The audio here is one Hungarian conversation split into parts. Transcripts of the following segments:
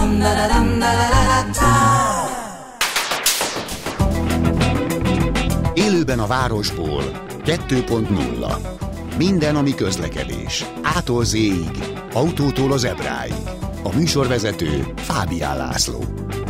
Élőben a városból 2.0. Minden, ami közlekedés. A-tól Z-ig, autótól az Ebráig. A műsorvezető Fábián László.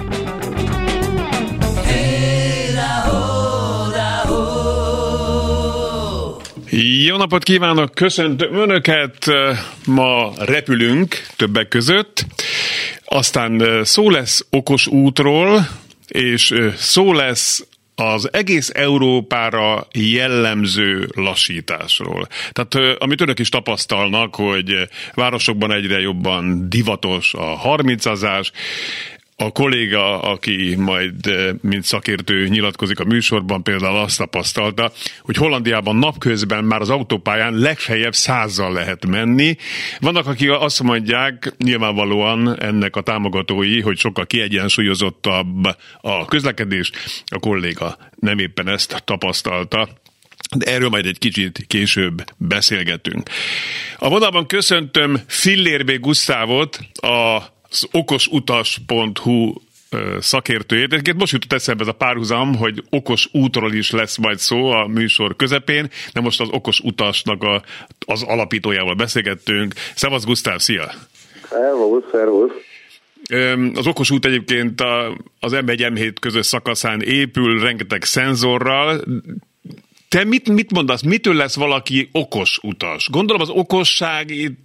Jó napot kívánok, köszöntöm Önöket! Ma repülünk többek között, aztán szó lesz okos útról, és szó lesz az egész Európára jellemző lassításról. Tehát amit önök is tapasztalnak, hogy városokban egyre jobban divatos a 30-azás, a kolléga, aki majd mint szakértő nyilatkozik a műsorban, például azt tapasztalta, hogy Hollandiában napközben már az autópályán legfeljebb 100-zal lehet menni. Vannak, akik azt mondják, nyilvánvalóan ennek a támogatói, hogy sokkal kiegyensúlyozottabb a közlekedés, a kolléga nem éppen ezt tapasztalta. De erről majd egy kicsit később beszélgetünk. A vonalban köszöntöm Fillér B. Gusztávot, az okosutas.hu szakértőjét. Egyébként most jutott eszembe ez a párhuzam, hogy okos útról is lesz majd szó a műsor közepén, de most az okos utasnak az alapítójával beszélgettünk. Szevasz Gusztáv, szia! Szervusz! Az okos út egyébként az M1-M7 közös szakaszán épül, rengeteg szenzorral. Te mit mondasz, mitől lesz valaki okos utas? Gondolom az okosság itt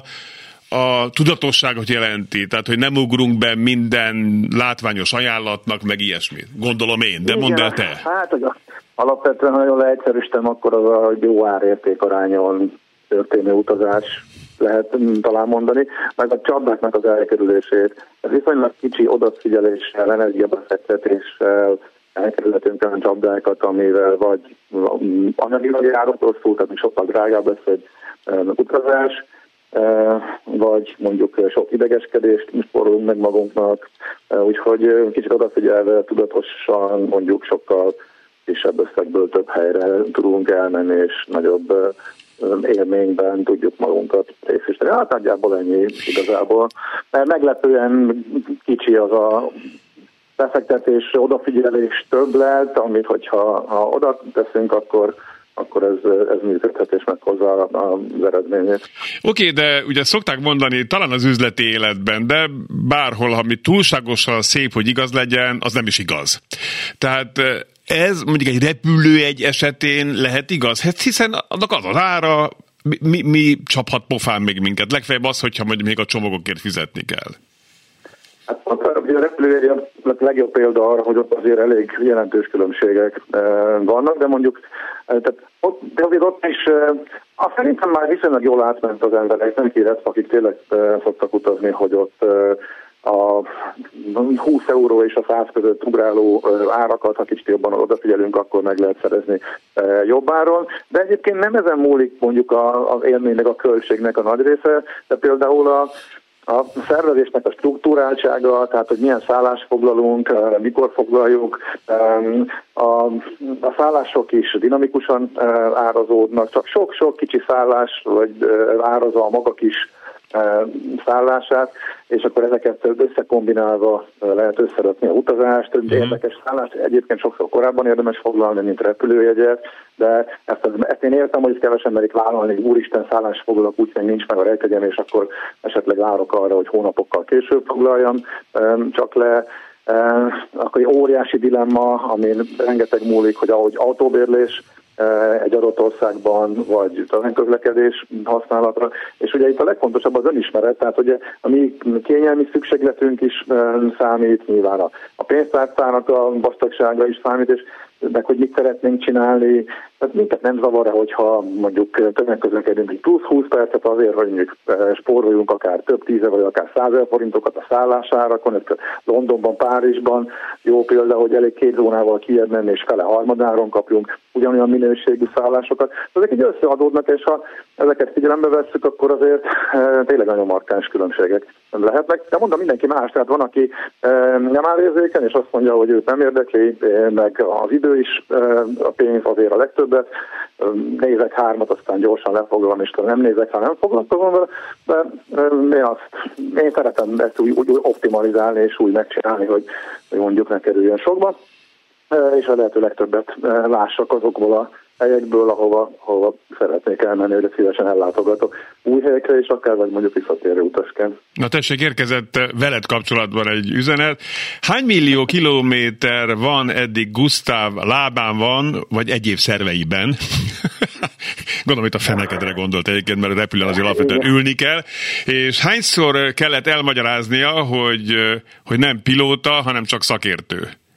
a tudatosságot jelenti, tehát hogy nem ugrunk be minden látványos ajánlatnak, meg ilyesmit. Gondolom én, de mondd el te. Hát alapvetően nagyon leegyszerűsítem, akkor az a jó ár-érték arányon történő utazás lehet talán mondani, meg a csapdáknak az elkerülését. Ez viszonylag kicsi odafigyeléssel, energiabefektetéssel elkerülhetünk olyan csapdákat, amivel vagy anyagilag járunk rosszul, tehát sokkal drágább lesz egy utazás, vagy mondjuk sok idegeskedést spórolunk meg magunknak, úgyhogy kicsit odafigyelve tudatosan mondjuk sokkal kisebb összegből több helyre tudunk elmenni, és nagyobb élményben tudjuk magunkat részesíteni. Hát nagyjából ennyi igazából. Mert meglepően kicsi az a befektetés, odafigyelés többlet, amit hogyha oda teszünk, akkor ez működhet és meghozza az eredményét. Oké, de ugye szokták mondani, talán az üzleti életben, de bárhol, ami túlságosan szép, hogy igaz legyen, az nem is igaz. Tehát ez mondjuk egy repülőjegy esetén lehet igaz, hiszen annak az ára, mi csaphat pofán még minket? Legfeljebb az, hogyha mondjuk még a csomagokért fizetni kell. Hát a repülőjegy a legjobb példa arra, hogy ott azért elég jelentős különbségek vannak, de mondjuk de ott is szerintem már viszonylag jól átment az emberek, nem kérdezve, akik tényleg szoktak utazni, hogy ott a 20 euró és a 100 között ugráló árakat, ha kicsit jobban odafigyelünk, akkor meg lehet szerezni jobb áron. De egyébként nem ezen múlik mondjuk az élménynek, a költségnek a nagy része, de például a szervezésnek a struktúráltsága, tehát hogy milyen szállást foglalunk, mikor foglaljuk, a szállások is dinamikusan árazódnak, csak sok-sok kicsi szállás, vagy árazza a maga kis szállását, és akkor ezeket összekombinálva lehet összerakni a utazást. Érdekes szállást egyébként sokszor korábban érdemes foglalni, mint repülőjegyet, de ezt én értem, hogy kevesen merik vállalni, úristen szállás foglalok, úgyhogy nincs meg a rejtegyem, és akkor esetleg várok arra, hogy hónapokkal később foglaljam csak le. Akkor egy óriási dilemma, amin rengeteg múlik, hogy ahogy autóbérlés egy adott országban, vagy közlekedés használatra. És ugye itt a legfontosabb az önismeret, tehát ugye a mi kényelmi szükségletünk is számít, nyilván a pénztárcának a vastagsága is számít, és meg hogy mit szeretnénk csinálni. Tehát minket nem zavar, hogyha mondjuk tömegközlekedünk egy plusz 20 percet azért, hogy mondjuk spóroljunk akár több 10 vagy akár 100 000 forintokat a szállásárakon. Londonban, Párizsban jó példa, hogy elég 2 zónával kijebb menni, és fele harmadáron kapjunk ugyanolyan minőségű szállásokat. Ezek így összeadódnak, és ha ezeket figyelembe vesszük, akkor azért tényleg nagyon markáns különbségek lehetnek, de mondom, mindenki más, tehát van, aki nem áll érzékeny, és azt mondja, hogy őt nem érdekli, meg az idő is, a pénz azért a legtöbbet, nézek 3, aztán gyorsan lefoglalom, és nem nézek, ha nem foglalkozom vele, de én szeretem ezt úgy optimalizálni, és úgy megcsinálni, hogy mondjuk ne kerüljön sokba, és a lehető legtöbbet lássak azokból a helyekből, ahova szeretnék elmenni, hogy szívesen ellátogatok új helyekre, és akár vagy mondjuk visszatérő utasként. Na tessék, érkezett veled kapcsolatban egy üzenet. Hány millió kilométer van eddig Gusztáv lábán van, vagy egyéb szerveiben? Gondolom, itt a fenekedre gondolt egyébként, mert a repülőn azért alapvetően ülni kell. És hányszor kellett elmagyaráznia, hogy nem pilóta, hanem csak szakértő?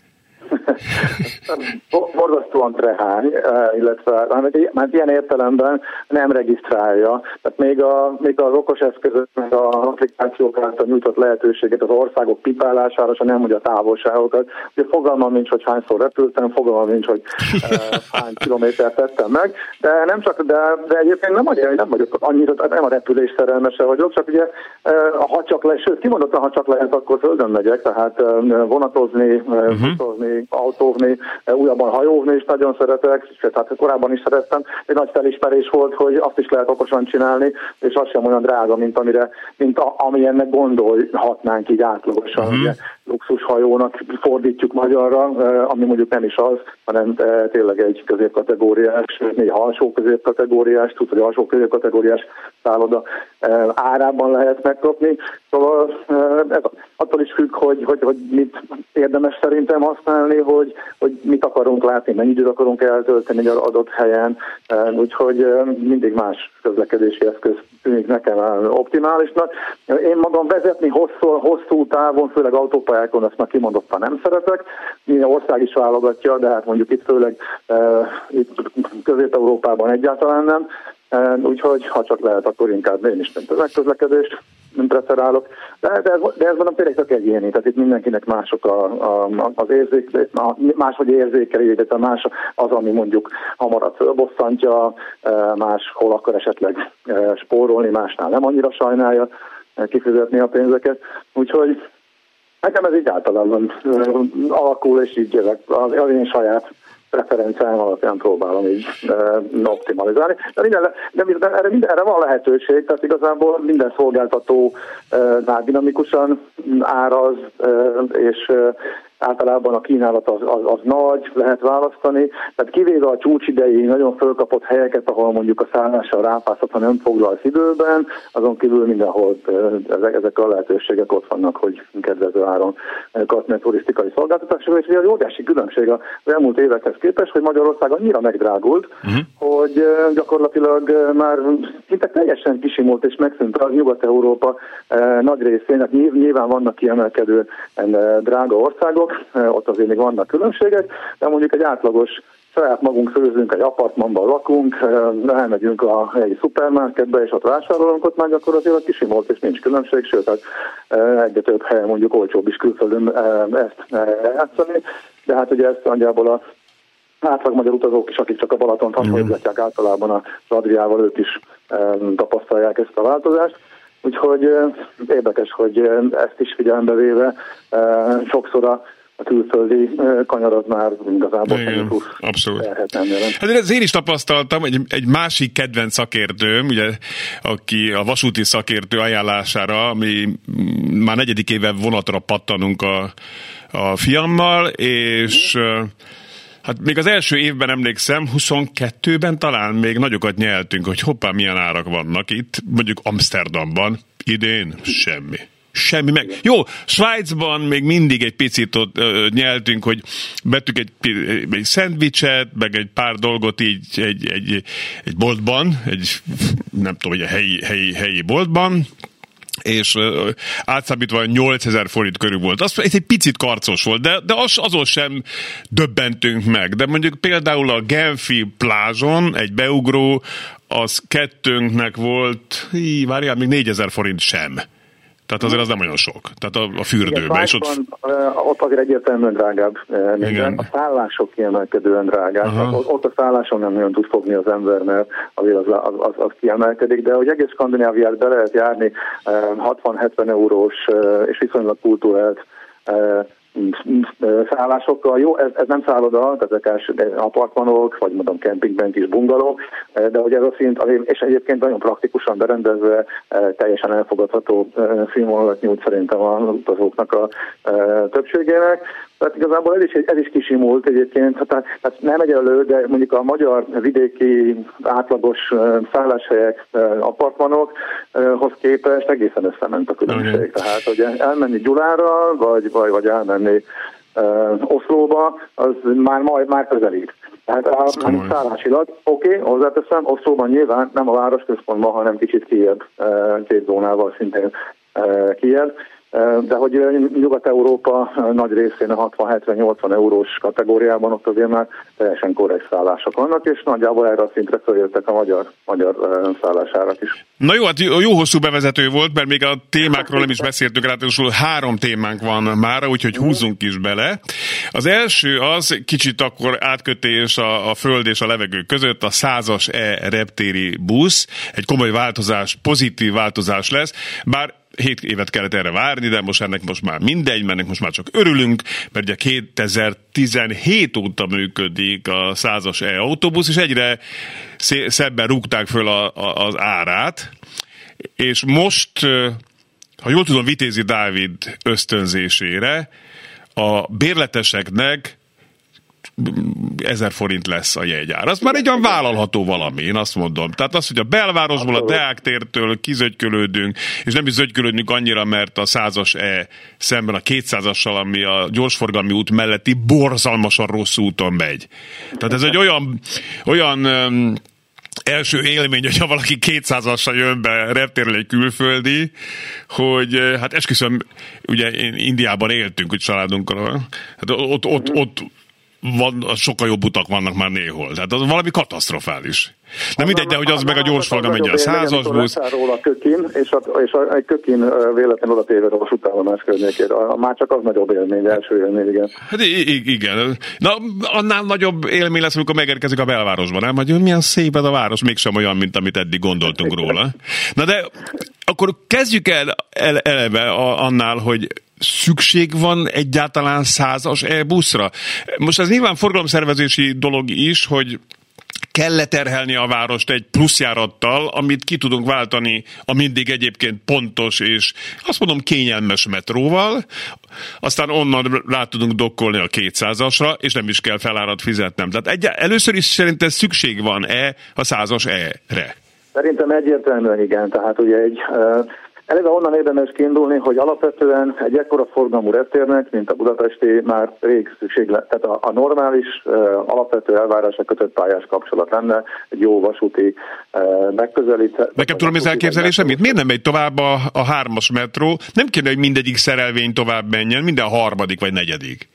Borzasztóan trehány, illetve már ilyen értelemben nem regisztrálja. Tehát még az okos eszközök, meg az applikációk által nyújtott lehetőséget az országok pipálására, se nem mondja a távolságokat. Ugye fogalmam nincs, hogy hányszor repültem, fogalmam nincs, hogy hány kilométert tettem meg, de nem csak, de egyébként nem vagyok annyira, nem a repülés szerelmese vagyok, csak ugye ha csak lehet, sőt, kimondottan, ha csak lehet, akkor földön megyek, tehát vonatozni, buszozni, autózni, újabban hajózni is nagyon szeretek, tehát korábban is szerettem. Egy nagy felismerés volt, hogy azt is lehet okosan csinálni, és az sem olyan drága, mint amilyennek gondolhatnánk így átlagosan. Ugye, luxushajónak fordítjuk magyarra, ami mondjuk nem is az, hanem tényleg egy középkategóriás, néha alsó középkategóriás, vagy alsó középkategóriás szálloda árában lehet megkapni. Szóval ez attól is függ, hogy mit érdemes szerintem használni, hogy mit akarunk látni, mennyi időt akarunk eltölteni egy adott helyen, úgyhogy mindig más közlekedési eszköz tűnik nekem optimálisnak. Én magam vezetni hosszú távon, főleg autópályákon, azt már kimondottan nem szeretek. Minden ország is válogatja, de hát mondjuk itt főleg itt Közép-Európában egyáltalán nem. Úgyhogy ha csak lehet, akkor inkább én is tömegközlekedést preferálok. De ez van például csak egyéni, tehát itt mindenkinek mások az érzékelés, máshogy érzékeli, tehát más az, ami mondjuk hamarabb fölbosszantja, máshol akar esetleg spórolni, másnál nem annyira sajnálja kifizetni a pénzeket. Úgyhogy nekem ez így általában alakul, és így az én saját preferenciám alapján próbálom így optimalizálni. De erre van lehetőség, tehát igazából minden szolgáltató dinamikusan áraz, és általában a kínálat az nagy, lehet választani, tehát kivéve a csúcsidei nagyon fölkapott helyeket, ahol mondjuk a szállással rápászhat, ha nem foglalsz időben, azon kívül mindenhol ezek a lehetőségek ott vannak, hogy kedvező áron kapni a turisztikai szolgáltatásra, és az óriási különbség az elmúlt évekhez képest, hogy Magyarország annyira megdrágult, hogy gyakorlatilag már szinte teljesen kisimult és megszűnt az Nyugat-Európa nagy részén, nyilván vannak kiemelkedő drága országok, ott azért még vannak különbségek, de mondjuk egy átlagos saját magunk főzünk, egy apartmanban lakunk, elmegyünk a helyi szupermarketbe, és ott vásárolunk, ott már gyakorlatilag kisimult, és nincs különbség, sőt, egyre több helyen mondjuk olcsóbb is külföldön ezt játszani, de hát ugye ezt nagyjából a átlag magyar utazók is, akik csak a Balatont hasonlítják általában az Adriával, ők is tapasztalják ezt a változást. Úgyhogy érdekes, hogy ezt is figyelembe véve sokszor a külföldi kanyarat már igazából abszolút. Hát ez én is tapasztaltam, egy másik kedvenc szakértőm, ugye, aki a vasúti szakértő ajánlására, mi már 4. éve vonatra pattanunk a fiammal, és hát még az első évben emlékszem, 22-ben talán még nagyokat nyeltünk, hogy hoppá, milyen árak vannak itt, mondjuk Amsterdamban, idén semmi meg. Jó, Svájcban még mindig egy picit ott nyeltünk, hogy vettük egy szendvicset, meg egy pár dolgot így egy boltban, nem tudom, hogy a helyi boltban, és átszámítva 8000 forint körül volt. Ez egy picit karcos volt, de azon sem döbbentünk meg. De mondjuk például a Genfi plázson egy beugró, az kettőnknek volt, még 4000 forint sem. Tehát azért az nem olyan sok. Tehát a fürdőben. És ott azért egyértelműen drágább minden. A szállások kiemelkedően drágák. Ott a szálláson nem nagyon tud fogni az ember, mert azért az kiemelkedik, de hogy egész Skandináviát be lehet járni 60-70 eurós és viszonylag kultúrált szállásokkal. Jó, ez nem szálloda, ezek apartmanok, vagy mondom kempingben kis bungalók, de hogy ez a szint, és egyébként nagyon praktikusan berendezve, teljesen elfogadható színvonalat nyújt szerintem az utazóknak a többségének. Tehát igazából ez is kisimult egyébként, tehát nem egyenlő, de mondjuk a magyar vidéki átlagos szálláshelyek, apartmanokhoz képest egészen összement a különbség. Tehát, hogy elmenni Gyulára, vagy elmenni Oszlóba, az már közelít. Tehát szállásilag, hozzáteszem, Oszlóban nyilván nem a városközpontban, hanem kicsit kijebb, 2 zónával szintén kijebb. De hogy Nyugat-Európa nagy részén a 60-70-80 eurós kategóriában ott azért már teljesen korrekt szállások vannak, és nagyjából erre a szintre feljöttek a magyar szállásárak is. Na jó, hát jó hosszú bevezető volt, mert még a témákról nem is beszéltünk, ráadásul 3 témánk van már, úgyhogy húzzunk is bele. Az első az kicsit akkor átkötés a föld és a levegő között, a 100-as reptéri busz, egy komoly változás, pozitív változás lesz, bár 7 évet kellett erre várni, de ennek most már mindegy, mert ennek most már csak örülünk, mert ugye 2017 óta működik a 100-as autóbusz, és egyre szebben rúgták föl az árát, és most, ha jól tudom, Vitézi Dávid ösztönzésére a bérleteseknek 1000 forint lesz a jegyár. Az már egy olyan vállalható valami, én azt mondom. Tehát az, hogy a belvárosból, a Deák tértől kizögykölődünk, és nem is zögykölődünk annyira, mert a 100-as szemben a 200-assal, ami a gyorsforgalmi út melletti borzalmasan rossz úton megy. Tehát ez egy olyan első élmény, hogyha valaki 200-assal jön be reptérről egy külföldi, hogy hát esküszöm, ugye Indiában éltünk, hogy családunkkal, hát ott sokkal jobb utak vannak már néhol. Tehát az valami katasztrofális. De mindegy, de hogy az meg a gyorsforgalom menjen a 100-as busz. A Kökin, és egy Kökin véletlenül oda téved a vasútállomás környékére. Már csak az nagyobb élmény, első élmény, igen. Hát igen. Na, annál nagyobb élmény lesz, amikor megérkezik a belvárosban, nem? Hogy milyen szép ez a város, mégsem olyan, mint amit eddig gondoltunk róla. Na de akkor kezdjük el eleve annál, hogy szükség van egyáltalán 100-as buszra? Most ez nyilván forgalomszervezési dolog is, hogy kell leterhelni a várost egy pluszjárattal, amit ki tudunk váltani a mindig egyébként pontos és azt mondom kényelmes metróval, aztán onnan rá tudunk dokkolni a 200-asra, és nem is kell felárat fizetnem. Tehát először is szerintem szükség van-e a 100-as-re? Szerintem egyértelműen igen. Tehát ugye eleve onnan érdemes kiindulni, hogy alapvetően egy ekkora forgalmú reptérnek, mint a budapesti, már rég szükség lett. Tehát a normális, alapvető elvárásra kötött pályás kapcsolat lenne, egy jó vasúti megközelíthető. Nekem tudom az elképzelésem, miért nem megy tovább a 3-as metró? Nem kéne, hogy mindegyik szerelvény tovább menjen, minden 3. vagy 4.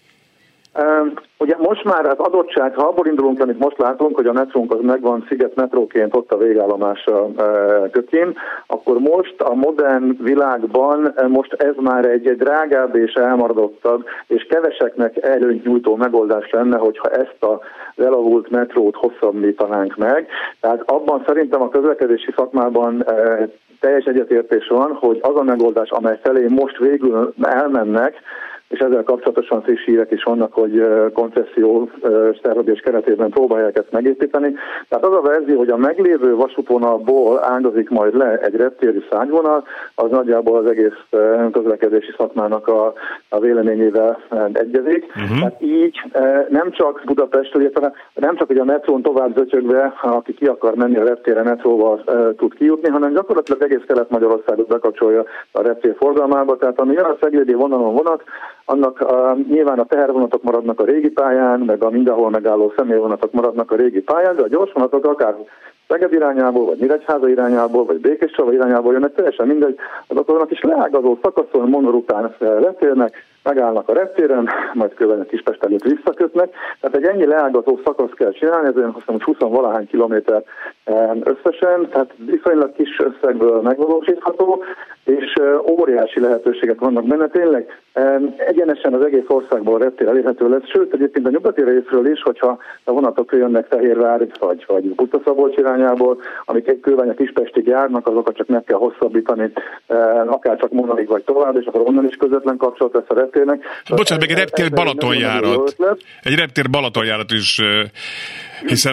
Ugye most már az adottság, ha abból indulunk, amit most látunk, hogy a metrónk az megvan Sziget metróként ott a végállomása Kökin, akkor most a modern világban most ez már egy drágább és elmaradottabb, és keveseknek előnyt nyújtó megoldás lenne, hogyha ezt az elavult metrót hosszabbítanánk meg. Tehát abban szerintem a közlekedési szakmában teljes egyetértés van, hogy az a megoldás, amely felé most végül elmennek, és ezzel kapcsolatosan friss hírek is vannak, hogy koncesszió szerződés keretében próbálják ezt megépíteni. Tehát az a verzió, hogy a meglévő vasútvonalból ágazik majd le egy reptéri szárnyvonal, az nagyjából az egész közlekedési szakmának a véleményével egyezik. Tehát így nem csak Budapestről, nem csak hogy a metrón tovább zötyögve, aki ki akar menni a reptére metróval tud kijutni, hanem gyakorlatilag egész Kelet-Magyarországot bekapcsolja a reptér forgalmába. Tehát ami jön a Szeglédi vonalon vonat, annak nyilván a tehervonatok maradnak a régi pályán, meg a mindenhol megálló személyvonatok maradnak a régi pályán, de a gyorsvonatok akár Szeged irányából, vagy Nyíregyháza irányából, vagy Békéscsaba irányából jönnek, teljesen mindegy, azoknak is leágazó szakaszon Monor után letérnek, megállnak a reptéren, majd Kőbánya Kispest előtt visszakötnek. Tehát egy ennyi leágazó szakasz kell csinálni, ez olyan 20-valahány kilométer összesen, tehát viszonylag kis összegből megvalósítható, és óriási lehetőségek vannak benne. Tényleg egyenesen az egész országból a reptér elérhető lesz, sőt egyébként a nyugati részről is, hogyha a vonatok jönnek Fehérvár vagy Buta-Szabolcs irányából, amik Kőbánya Kispestig járnak, azokat csak meg kell hosszabbítani, akár csak Monalig vagy tovább, és akkor onnan is közvetlen kapcsolat lesz a reptérnek. Bocsánat, meg egy reptér Balatonjárat. Egy reptér Balatonjárat is, hiszen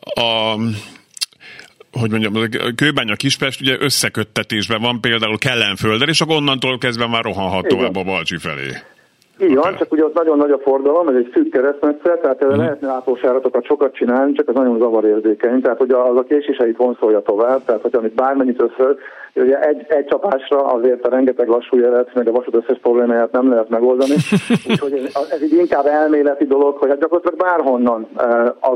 hogy mondjam, Kőbánya Kispest ugye összeköttetésben van például Kellenfölddel, és akkor onnantól kezdve már rohanhat tovább a Balcsi felé. Így van, csak ugye ott nagyon nagy a forgalom, ez egy szűk keresztmetszet, tehát lehetne átlósjáratokat sokat csinálni, csak ez nagyon zavarérzékeny, tehát ugye az a késéseit vonszolja tovább, tehát hogy amit bármennyit összöl, ugye egy csapásra azért a rengeteg lassú jelet, meg a vasút összes problémáját nem lehet megoldani, úgyhogy ez így inkább elméleti dolog, hogy hát gyakorlatilag bárhonnan az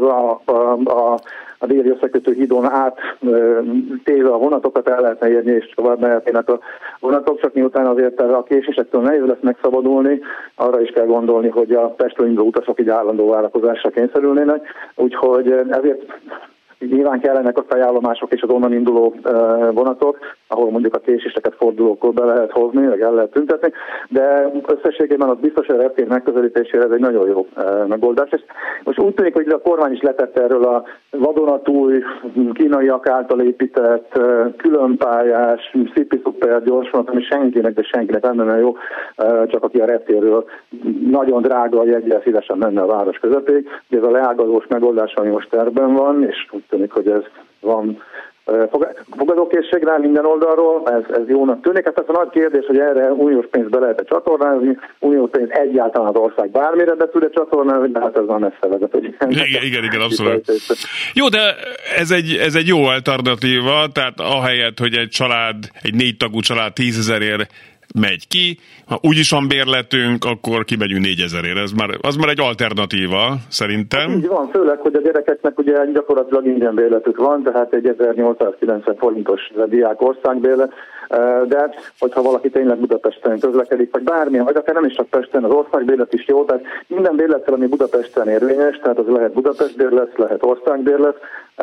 a déli összekötő hídon át téve a vonatokat el lehetne érni, és tovább mehetnének a vonatok, csak miután azért a késésektől nehéz lesz megszabadulni, arra is kell gondolni, hogy a Pestről induló utasok így állandó várakozásra kényszerülnének, úgyhogy ezért nyilván kellenek a felállomások és az onnan induló vonatok, ahol mondjuk a késéseket fordulókor be lehet hozni, meg el lehet tüntetni, de összességében az biztos, hogy a reptér megközelítésére ez egy nagyon jó megoldás. És most úgy tűnik, hogy a kormány is letett erről a vadonatúj, kínaiak által épített, különpályás, szipi-szuper gyorsvonat, ami senkinek nem lenne jó, csak aki a reptérről nagyon drága a jeggyel szívesen menne a város közepéig. Ez a leágazós megoldás, ami most tervben van, és úgy tűnik, hogy ez van fogadókészség rá minden oldalról, ez jónak tűnik. Hát ez a nagy kérdés, hogy erre uniós pénzt be lehet csatornázni, uniós pénz egyáltalán az ország bármire be tud csatornázni, de hát ez van messze vezet. Igen, abszolút. Jó, de ez egy jó alternatíva, tehát ahelyett, hogy egy 4 tagú család 10 000-ért megy ki, ha úgyis van bérletünk, akkor kimegyünk 4 000-ért. Az már egy alternatíva, szerintem. Így van, főleg, hogy a gyerekeknek ugye gyakorlatilag ingyen bérletük van, tehát egy 1890 forintos diák országbérlet, de hogyha valaki tényleg Budapesten közlekedik, vagy bármilyen, vagy akár nem is csak Pesten, az országbérlet is jó, tehát minden bérlettel, ami Budapesten érvényes, tehát az lehet Budapest bérlet, lehet országbérlet,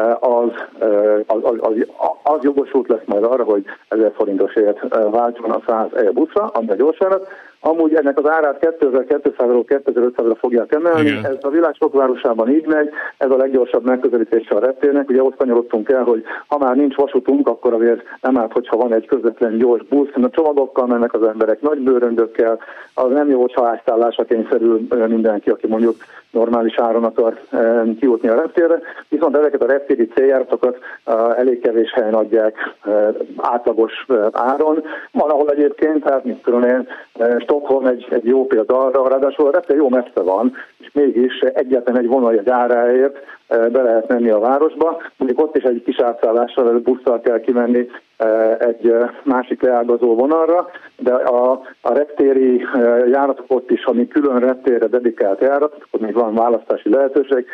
az jogosult lesz majd arra, hogy 1000 forintosért váltson a 100 e-buszra, ami a gyorsárat. Amúgy ennek az árát 2200-ról 2500-ra fogják emelni. Igen. Ez a világ sok városában így megy, ez a leggyorsabb megközelítése a reptérnek. Ugye ott kanyarodtunk el, hogy ha már nincs vasútunk, akkor azért nem árt, hogyha van egy közvetlen gyors busz, a csomagokkal mennek az emberek, nagy bőröndökkel, az nem jó, hogyha ászállásra kényszerül mindenki, aki mondjuk normális áron akar kijutni a reptérre, viszont ezeket a reptéri céljáratokat elég kevés helyen adják átlagos áron. Van, ahol egyébként, tehát mit tudom én, Stockholm egy jó példa arra, ráadásul a reptér jó messze van, és mégis egyetlen egy vonaljegy áráért be lehet menni a városba. Mondjuk ott is egy kis átszállással, vagy busszal kell kimenni egy másik leágazó vonalra, de a reptéri járatok ott is, ami külön reptérre dedikált járat, ott még van választási lehetőség,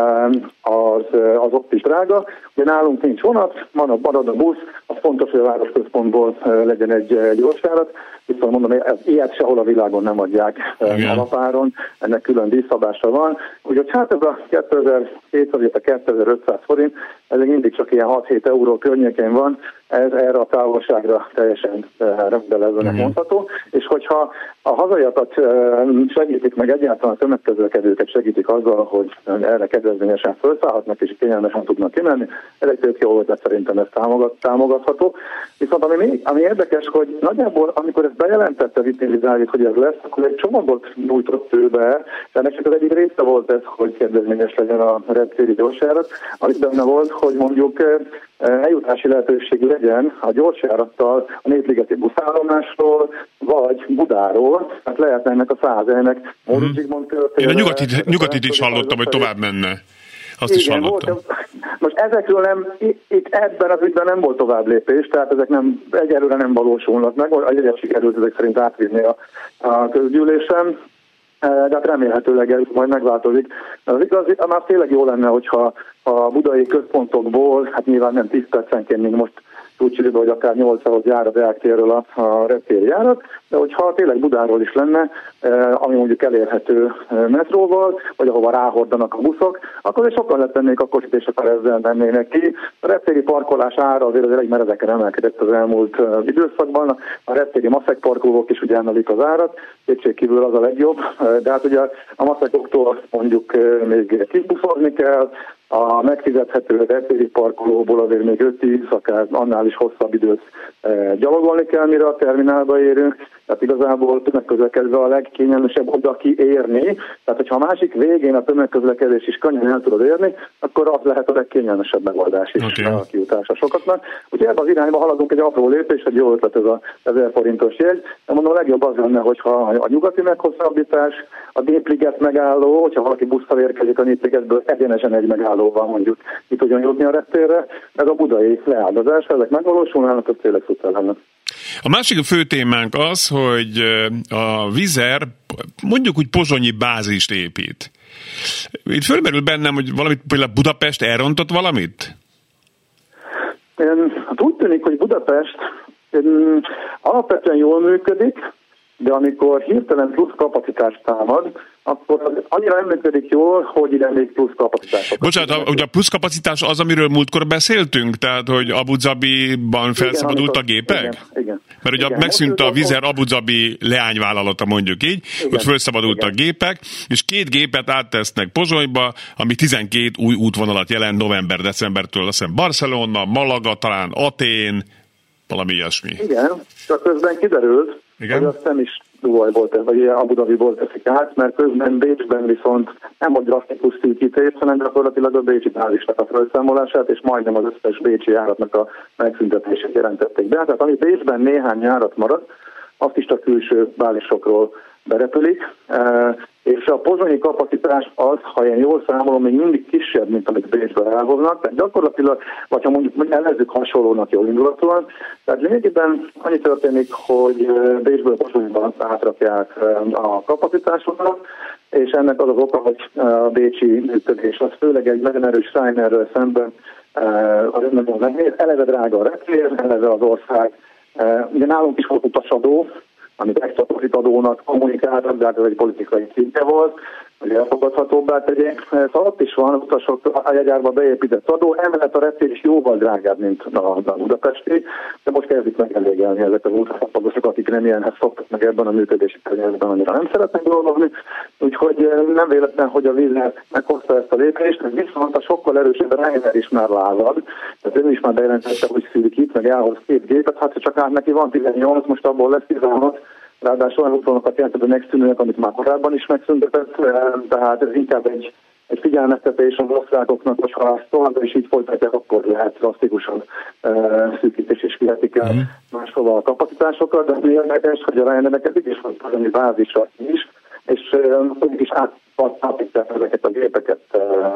az ott is drága. Ugye nálunk nincs vonat, marad a busz, az fontos, hogy a városközpontból legyen egy gyorsjárat, viszont mondom, ilyet sehol a világon nem adják alapáron, ennek külön díjszabása van. Úgyhogy hát ez a 2700, a 2500 forint, ez mindig csak ilyen 6-7 euró környékén van, ez erre a távolságra teljesen rendelezőnek mondható, és hogyha a hazaiakat segítik, meg egyáltalán a tömegközlekedőket segítik azzal, hogy erre kedvezményesen felszállhatnak, és kényelmesen tudnak kimenni, ez egy tök jó ötlet, szerintem ez támogatható. Viszont ami érdekes, hogy nagyjából, amikor ezt bejelentette Vitézi Dávid, hogy ez lesz, akkor egy csomagot nyújtott ő be, és ennek csak az egyik része volt ez, hogy kedvezményes legyen a reptéri gyorsjárat, amit benne volt, hogy mondjuk eljutási lehetőség legyen a gyorsjárattal a Népligeti buszállomásról, vagy Budáról, hát lehetne ennek a 100-nek Móricz Zsigmond körtéről. Én a nyugatit is hallottam, hogy tovább menne. Azt is hallottam. Most ezekről itt ebben az ügyben nem volt tovább lépés, tehát ezek egyelőre nem valósulnak meg, a jegyet sikerült ezek szerint átvinni a közgyűlésen, de hát remélhetőleg ez majd megváltozik. Már tényleg jó lenne, hogyha a budai központokból, hát nyilván nem 10 percenként, mint most Szúcsilőbe, hogy akár 8-hoz jár a Deák térről a reptéri járat, de hogyha tényleg Budáról is lenne, ami mondjuk elérhető metróval, vagy ahova ráhordanak a buszok, akkor is sokan letennék a kocsit, és akkor ezzel mennének ki. A reptéri parkolás ára azért elég meredeken emelkedett az elmúlt időszakban. A reptéri maszekparkolók is ugye emelik az árat, kétségkívül az a legjobb, de hát ugye a maszekoktól mondjuk még kibuszozni kell, a megfizethető reptéri parkolóból azért még 5-10, akár annál is hosszabb időt gyalogolni kell, mire a terminálba érünk. Tehát igazából tömegközlekedve a legkényelmesebb oda kiérni. Tehát, hogyha a másik végén a tömegközlekedés is könnyen el tudod érni, akkor az lehet a legkényelmesebb megoldás is a kiutása sokaknak. Úgyhogy ebben az irányba haladunk, egy apró lépés, egy jó ötlet ez a 1000 forintos jegy. De mondom, a legjobb az lenne, hogyha a nyugati meghosszabbítás, a Népliget megálló, hogyha valaki busszal érkezik a Népligetből, egyenesen egy megállóval mondjuk ki tudjon jutni a reptérre, meg a budai leáldozás, ezek megvalósulnának, az tényleg szuper lenne. A másik fő témánk az, hogy a Wizzair mondjuk úgy pozsonyi bázist épít. Itt fölmerül bennem, hogy valamit, például Budapest elrontott valamit? Hát úgy tűnik, hogy Budapest alapvetően jól működik, de amikor hirtelen plusz kapacitást támad, akkor annyira nem működik jól, hogy ide még plusz kapacitások. Bocsánat, ugye a plusz kapacitás az, amiről múltkor beszéltünk? Tehát, hogy Abu Dhabiban felszabadult a gépek? Igen. Mert ugye megszűnt a Wizzair Abu Dhabi leányvállalata, mondjuk így, hogy felszabadult a gépek, és 2 gépet áttesznek Pozsonyba, ami 12 új útvonalat jelent november-decembertől, azt hiszem Barcelona, Malaga, talán Atén, valami ilyesmi. Igen, csak közben kiderült, hogy azt nem is Dubajból, vagy Abu Dhabiból teszik át, mert közben Bécsben viszont nem a drasztikus szűkítés, hanem gyakorlatilag a bécsi bázisnak a felszámolását, és majdnem az összes bécsi járatnak a megszüntetését jelentették be. Tehát ami Bécsben néhány járat marad, azt is a külső bázisokról berepülik, és a pozsonyi kapacitás az, ha én jól számolom, még mindig kisebb, mint amit Bécsben elhoznak, tehát gyakorlatilag, vagy ha mondjuk elnezzük hasonlónak jól indulatúan, tehát lényegében annyi történik, hogy Bécsből Pozsonyban átrakják a kapacitásokat, és ennek az az oka, hogy a bécsi működés az főleg egy nagyon erős Ryanairrel szemben az nagyon nehéz, eleve drága a reptér, eleve az ország. Ugye nálunk is volt utasadó, amit extra adónak kommunikáltak, de hát ez egy politikai címke volt, hogy elfogadhatóbbá tegyék. Szóval ott is van utasok a jegyárba beépített adó, emellett a reptér is jóval drágább, mint a budapesti, de most kezdik megelégelni ezek az utasok, akik nem ilyenhez szoktak meg ebben a működési környezetben, amire nem szeretnek dolgozni. Úgyhogy nem véletlen, hogy a Wizzair meghozta ezt a lépést, viszont a sokkal erősebb Ryanair is már lázad, tehát ő is már bejelentette, hogy szűkít, meg elhoz 2 gépet, hát csak át neki van 18, most abból lesz 16, ráadásul olyan útvonalakat jelentett, hogy megszűnőnek, amit már korábban is megszüntetett, tehát ez inkább egy figyelmeztetés az osztrákoknak, hogy ha ezt továbbra is így folytatják, akkor lehet drasztikusan szűkítés és vihetik el máshova a kapacitásokat, de mi érdekes, hogy a Ryanairnek eddig is van valami bázisra is, és is átapítják ezeket a gépeket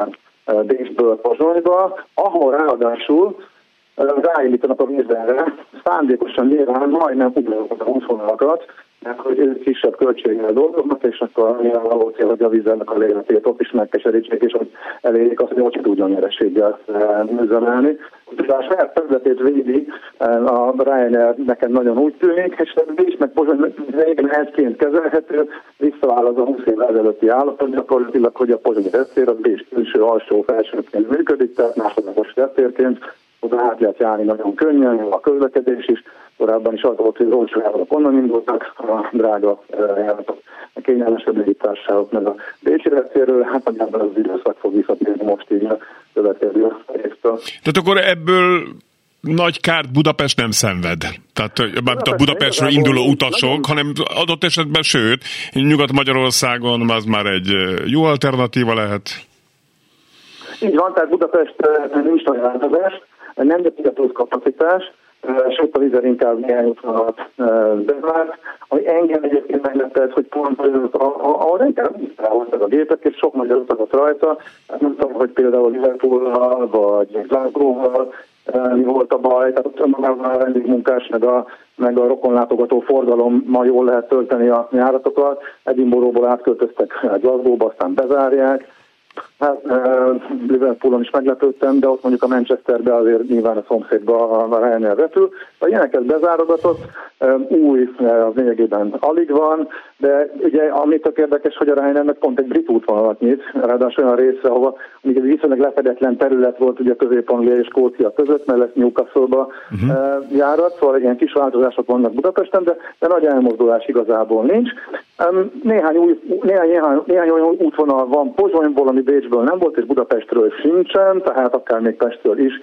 Bécsből Pozsonyba, ahol ráadásul ráindítanak a Wizzerre, szándékosan nyilván majdnem ugyanazokat a útvonalakat, mert hogy ők kisebb költséggel dolgoznak, és akkor nyilvánvaló cél, hogy a Wizzernek a léletét ott is megkeserítsék, és hogy elérjék azt, hogy ott tudjon nyereséggel műzemelni. Úgyhogy a saját területét védi a Ryanair nekem nagyon úgy tűnik, és Bécs meg Pozsony régen egyként kezelhető, visszaáll az a 20 évvel ezelőtti állapot, gyakorlatilag, hogy a pozsonyi reptér, a Bécs külső alsó felsőként működik, tehát másodlagos reptérként, oda át lehet járni nagyon könnyen, a közlekedés is. Korábban is az volt, hogy az olcsó járatok onnan indultak, a drága járatok, a kényelmesebb légitársaságok, meg a bécsi reptérről, hát nagyjából az időszak fog visszatérni most így a következő évtől. Tehát akkor ebből nagy kárt Budapest nem szenved. Tehát a Budapestről induló utasok, hanem adott esetben, sőt, Nyugat-Magyarországon az már egy jó alternatíva lehet. Így van, tehát Budapest nincs nagy változás, nem jött a plusz kapacitás, sőt a Wizzair inkább néhány útvonalat bevált, ami engem egyébként meglepett, hogy pont ahol inkább visszahoztak a gépek, és sok magyar utazott rajta, hát nem tudom, hogy például Liverpool-val, vagy Glasgow-val mi volt a baj, tehát ott magában a vendégmunkás, meg a rokonlátogató forgalom ma jól lehet tölteni a járatokat, Edinburghból átköltöztek Glasgow-ba, aztán bezárják, Hát Liverpoolon is meglepődtem, de ott mondjuk a Manchesterbe azért nyilván a szomszédba a Ryanair repül. A ilyeneket bezárogatott, új az lényegében alig van, de ugye amit tök érdekes, hogy a Ryanairnek pont egy brit útvonalat nyit, ráadásul olyan részre, ahova egy viszonylag lefedetlen terület volt ugye Közép-Anglia és Skócia között, mellett Newcastle-ba járat, szóval ilyen kis változások vannak Budapesten, de nagy elmozdulás igazából nincs. Néhány olyan útvonal van Pozsonyból, ami Bécsből nem volt, és Budapestről sincsen, tehát akár még Pestről is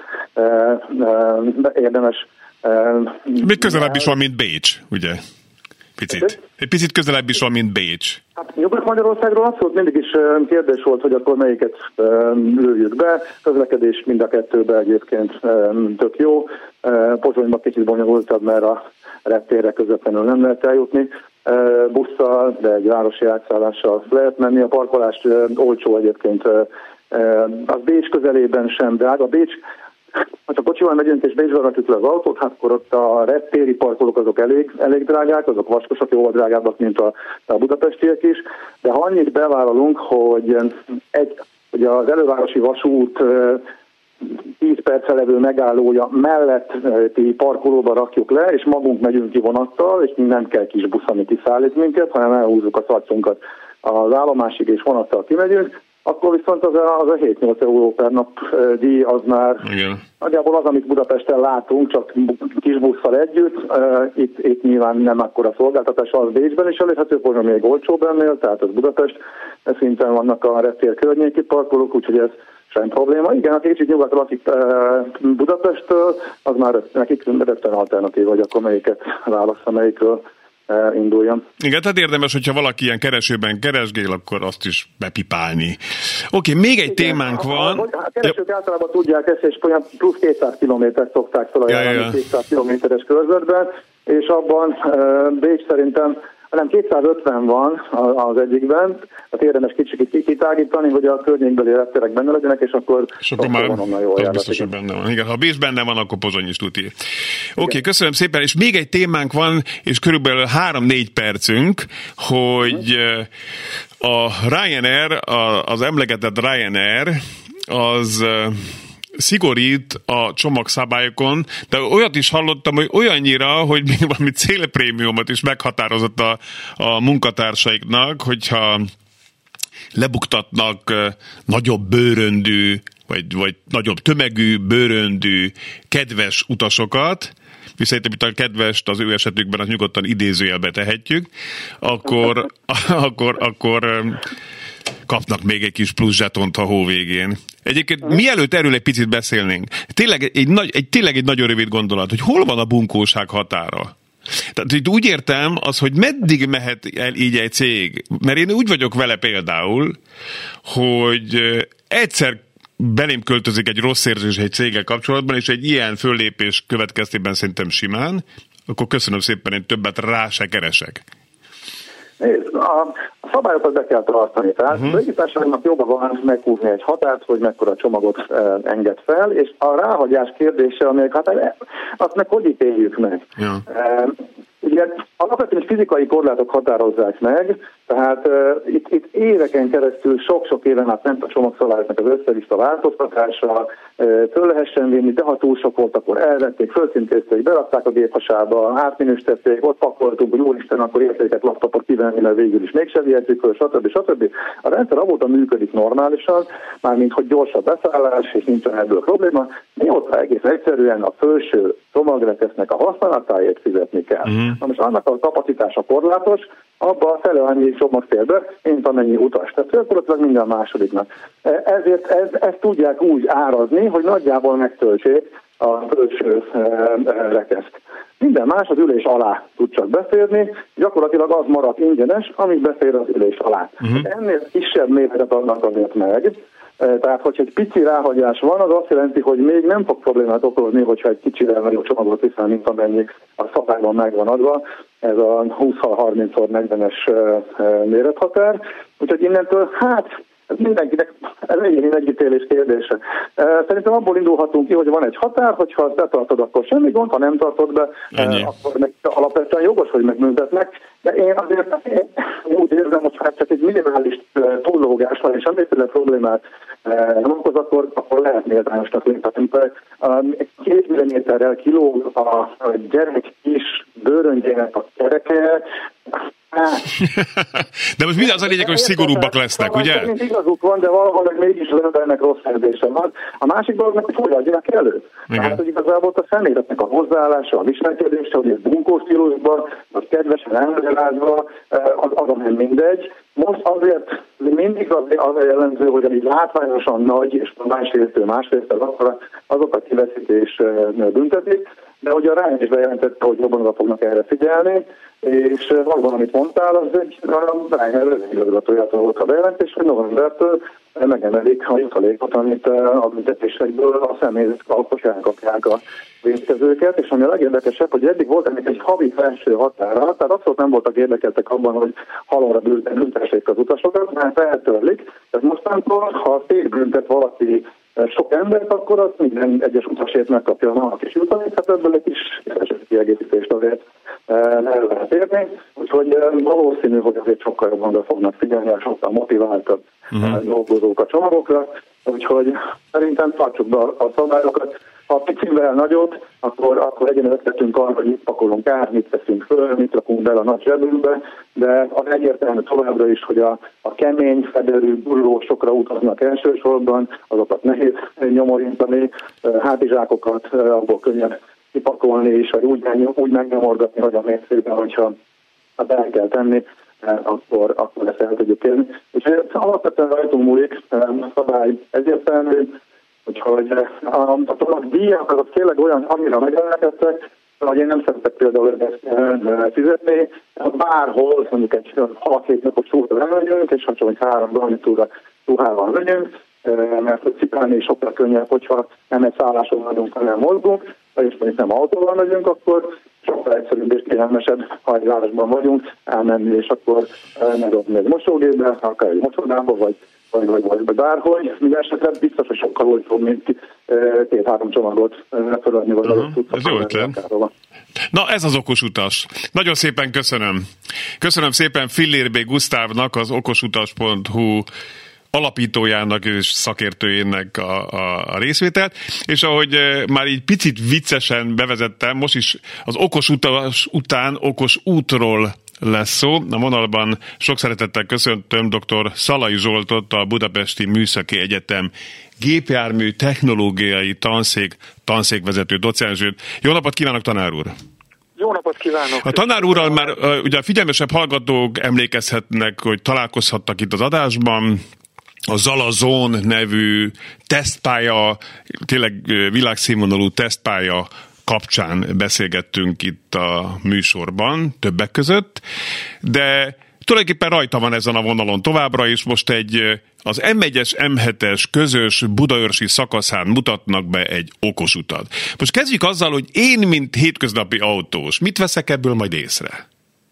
érdemes. Még közelebb is van, mint Bécs, ugye? Picit. Egy picit közelebb is van, mint Bécs. Hát Nyugat-Magyarországról abszolút mindig is kérdés volt, hogy akkor melyiket lőjük be. Közlekedés mind a kettőben egyébként tök jó. Pozsonyban kicsit bonyolultabb, mert a reptérre közvetlenül nem lehet eljutni. Busszal, de egy városi átszállással lehet menni. A parkolás olcsó egyébként. Az Bécs közelében sem drága. Bécs, ha csak kocsival megyünk és Bécsbe rakjuk le az autót, hát akkor ott a reptéri parkolók azok elég drágák, azok vaskosak, jóval drágábbak, mint a budapestiek is, de ha annyit bevállalunk, hogy az elővárosi vasút 10 perccel levő megállója melletti parkolóba rakjuk le, és magunk megyünk ki vonattal, és nem kell kis busz, ami kiszállít minket, hanem elhúzzuk a szarcunkat az állomásig, és vonattal kimegyünk, akkor viszont az a 7-8 euró per nap díj az már nagyjából az, amit Budapesten látunk, csak kis busszal együtt. Itt nyilván nem akkora szolgáltatás, az Bécsben is elérhető, Pozsony még olcsóbb ennél, tehát az Budapest szinten vannak a reptér környéki parkolók, úgyhogy ez sem probléma. Igen, aki kicsit nyugatra lakik Budapesttől, az már nekik rögtön alternatív, hogy akkor melyiket válassza, melyikről induljon. Igen, tehát érdemes, hogyha valaki ilyen keresőben keresgél, akkor azt is bepipálni. Oké, még egy témánk van. A keresők általában tudják ezt, és olyan plusz 200 kilométert szokták felajánlani 200 kilométeres körzetben, és abban Bécs szerintem hanem 250 van az egyikben, tehát érdemes kicsit kitágítani, hogy a környékbeli repterek benne legyenek, és akkor már az biztos, hogy benne van. Igen, ha Bécs benne van, akkor Pozsony is tuti. Oké, köszönöm szépen, és még egy témánk van, és körülbelül 3-4 percünk, hogy a Ryanair, az emlegetett Ryanair, az szigorít a csomagszabályokon, de olyat is hallottam, hogy olyannyira, hogy még valami célprémiumot is meghatározott a munkatársaiknak, hogyha lebuktatnak nagyobb bőröndű, vagy nagyobb tömegű, bőröndű, kedves utasokat, viszont itt a kedvest az ő esetükben az nyugodtan idézőjelbe tehetjük, akkor kapnak még egy kis plusz zsetont a hó végén. Egyébként mielőtt erről egy picit beszélnénk, tényleg egy nagyon rövid gondolat, hogy hol van a bunkóság határa? Tehát itt úgy értem az, hogy meddig mehet el így egy cég, mert én úgy vagyok vele például, hogy egyszer belém költözik egy rossz érzés egy céggel kapcsolatban, és egy ilyen föllépés következtében szerintem simán, akkor köszönöm szépen, én többet rá se keresek. A szabályokat be kell tartani, tehát a légitársaságnak joga van meghúzni egy határt, hogy mekkora csomagot enged fel, és a ráhagyás kérdése, amelyek azt meg hogy ítéljük meg. Ja. Ugye alapvetően fizikai korlátok határozzák meg, tehát itt éveken keresztül, sok-sok éven át ment a csomagszabályoknak az össze-vissza változtatása, föl lehessen vinni, de ha túl sok volt, akkor elvették, fölszintézték, berakták a géphasába, átminősítették, ott pakoltunk, hogy úristen, akkor értéket laptopot kivenni, mert végül is mégsem vihetjük föl, stb. A rendszer avóta működik normálisan, mármint hogy gyorsabb beszállás, és nincsen ebből probléma, mióta egész egyszerűen a felső csomagrekesznek a használatáért fizetni kell. Na most annak a kapacitása korlátos, abban fele annyi csomag fér be, mint amennyi utas. Tehát gyakorlatilag minden másodiknak. Ezért ezt tudják úgy árazni, hogy nagyjából megtöltsék a felső rekeszt. Minden más az ülés alá tud csak beférni, gyakorlatilag az marad ingyenes, amit befér az ülés alá. Ennél kisebb méretet adnak azért meg, tehát, hogyha egy pici ráhagyás van, az azt jelenti, hogy még nem fog problémát okozni, hogyha egy kicsivel nagyobb csomagot viszel, mint amennyi a szabályban megvan adva. Ez a 20x30x40-es mérethatár. Úgyhogy innentől, ez mindenkinek ez egyéni megítélés kérdése. Szerintem abból indulhatunk ki, hogy van egy határ, hogyha azt betartod, akkor semmi gond, ha nem tartod be, akkor meg alapvetően jogos, hogy megbüntetnek. De én azért úgy érzem, hogy csak egy minimális túllógás, van, és semmiféle problémát nem okoz, akkor lehet méltányosnak léphetni. 2 milliméterrel kilóg a gyerek kis bőröngyének a kereke. De most mi az a lényeg, hogy szigorúbbak lesznek, ugye? Szerint igazuk van, de valahol mégis az embernek rossz érzése van. A másik dolog meg, hogy fogadják elő. Tehát, hogy igazából a személyzetnek a hozzáállása, a viselkedése, hogy ez bunkó stílusban, vagy kedvesen elmagyarázva, az nem mindegy. Most azért mindig az a jellemző, hogy ami látványosan nagy, és másféltől azokat kiveszik és büntetik, de ugye a Rány is bejelentette, hogy jobban oda fognak erre figyelni, és valóban, amit mondtál, az egy Rány igazgatójától volt a bejelentés, hogy novembertől megemelik a jutalékot, amit a büntetésekből a személyzet alkos elkapják a vétkezőket, és ami a legérdekesebb, hogy eddig volt ennek egy havi felső határa, tehát abszolút nem voltak érdekeltek abban, hogy halomra büntessék az utasokat, mert eltörlik, tehát mostantól, ha tégbüntet valaki sok embert, akkor az minden egyes utasért megkapja a maga kis jutalék, hát ebből egy kis keresett kiegészítést azért el lehet érni, úgyhogy valószínű, hogy azért sokkal jobban fognak figyelni, a sokkal motiváltabb dolgozók a csomagokra, úgyhogy szerintem tartsuk be a szabályokat. Ha picivel nagyot, akkor legyen ötletünk arra, hogy mit pakolunk át, mit veszünk föl, mit rakunk bele a nagy zsebünkbe, de az egyértelmű továbbra is, hogy a kemény, federű burlósokra utaznak elsősorban, azokat nehéz nyomorintani, hátizsákokat abból könnyen kipakolni, és vagy úgy megnyomorgatni, hogy a mércében, hogyha el kell tenni, akkor ezt el tudjuk érni. Úgyhogy alapvetően rajtunk múlik, a szabály egyértelmű, úgyhogy a díjak azok tényleg olyan, amire megemelkedtek, hogy én nem szeretek például ezt fizetni, bárhol, mondjuk egy 6-7 napos túlra elmegyünk, és ha csak egy 3 garnitúra ruhával megyünk, mert cipelni sokkal könnyebb, hogyha nem egy szálláson vagyunk, hanem mozgunk, és mondjuk nem autóval megyünk, akkor sokkal egyszerűbb és kényelmesebb, ha egy városban vagyunk, elmenni, és akkor megdobni egy mosógépbe, akár egy mosódába, vagy bárhogy, minden esetre biztos, hogy sokkal olcsóbb, mint 2-3 csomagot feladni, vagy adott tudsz. Ez jó ötlet. Na, ez az okos utas. Nagyon szépen köszönöm. Köszönöm szépen Fillér B. Gusztávnak, az okosutas.hu alapítójának és szakértőjének a részvételt, és ahogy már így picit viccesen bevezettem, most is az okos utas után okos útról lesz szó. A vonalban sok szeretettel köszöntöm dr. Szalai Zsoltot, a Budapesti Műszaki Egyetem gépjármű technológiai tanszékvezető docensőt. Jó napot kívánok, tanár úr! Jó napot kívánok! A tanár úrral már ugye a figyelmesebb hallgatók emlékezhetnek, hogy találkozhattak itt az adásban. A Zalazón nevű tesztpálya, tényleg világszínvonalú tesztpálya kapcsán beszélgettünk itt a műsorban, többek között, de tulajdonképpen rajta van ezen a vonalon továbbra is, most az M1-es, M7-es közös budaörsi szakaszán mutatnak be egy okos utat. Most kezdjük azzal, hogy én, mint hétköznapi autós, mit veszek ebből majd észre?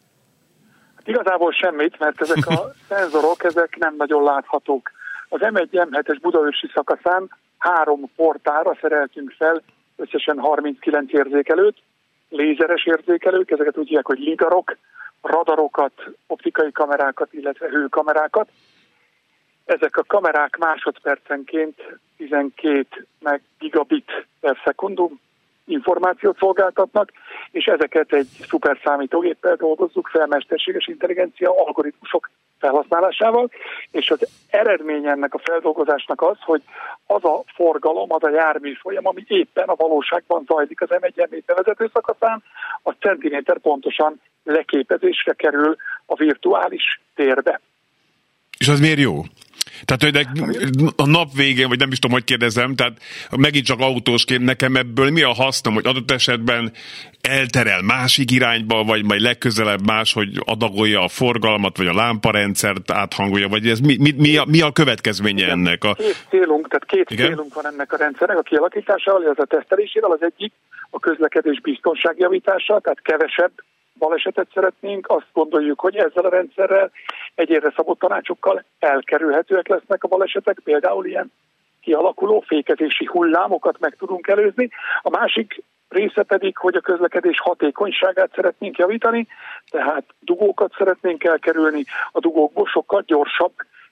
Igazából semmit, mert ezek a szenzorok, ezek nem nagyon láthatók. Az M1, M7-es budaörsi szakaszán 3 portára szereltünk fel összesen 39 érzékelőt, lézeres érzékelők, ezeket úgy hívják, hogy lidarok, radarokat, optikai kamerákat, illetve hőkamerákat. Ezek a kamerák másodpercenként 12 gigabit per szekundum információt szolgáltatnak, és ezeket egy szuperszámítógéppel dolgozzuk fel, mesterséges intelligencia algoritmusok felhasználásával, és az eredmény ennek a feldolgozásnak az, hogy az a forgalom, az a járműfolyam, ami éppen a valóságban zajlik az M1 vezető szakaszán, a centiméter pontosan leképezésre kerül a virtuális térbe. És az miért jó? Tehát, hogy a nap végén, vagy nem is tudom, hogy kérdezem, tehát megint csak autósként nekem ebből mi a hasznom, hogy adott esetben elterel másik irányba, vagy majd legközelebb más, hogy adagolja a forgalmat, vagy a lámparendszert áthangolja, vagy ez mi a következménye ennek? Két célunk van ennek a rendszernek a kialakításával, ez a tesztelésével. Az egyik a közlekedés biztonságjavítása, tehát kevesebb balesetet szeretnénk, azt gondoljuk, hogy ezzel a rendszerrel egyénre szabott tanácsokkal elkerülhetőek lesznek a balesetek, például ilyen kialakuló fékezési hullámokat meg tudunk előzni. A másik része pedig, hogy a közlekedés hatékonyságát szeretnénk javítani, tehát dugókat szeretnénk elkerülni, a dugókból sokkal gyorsabb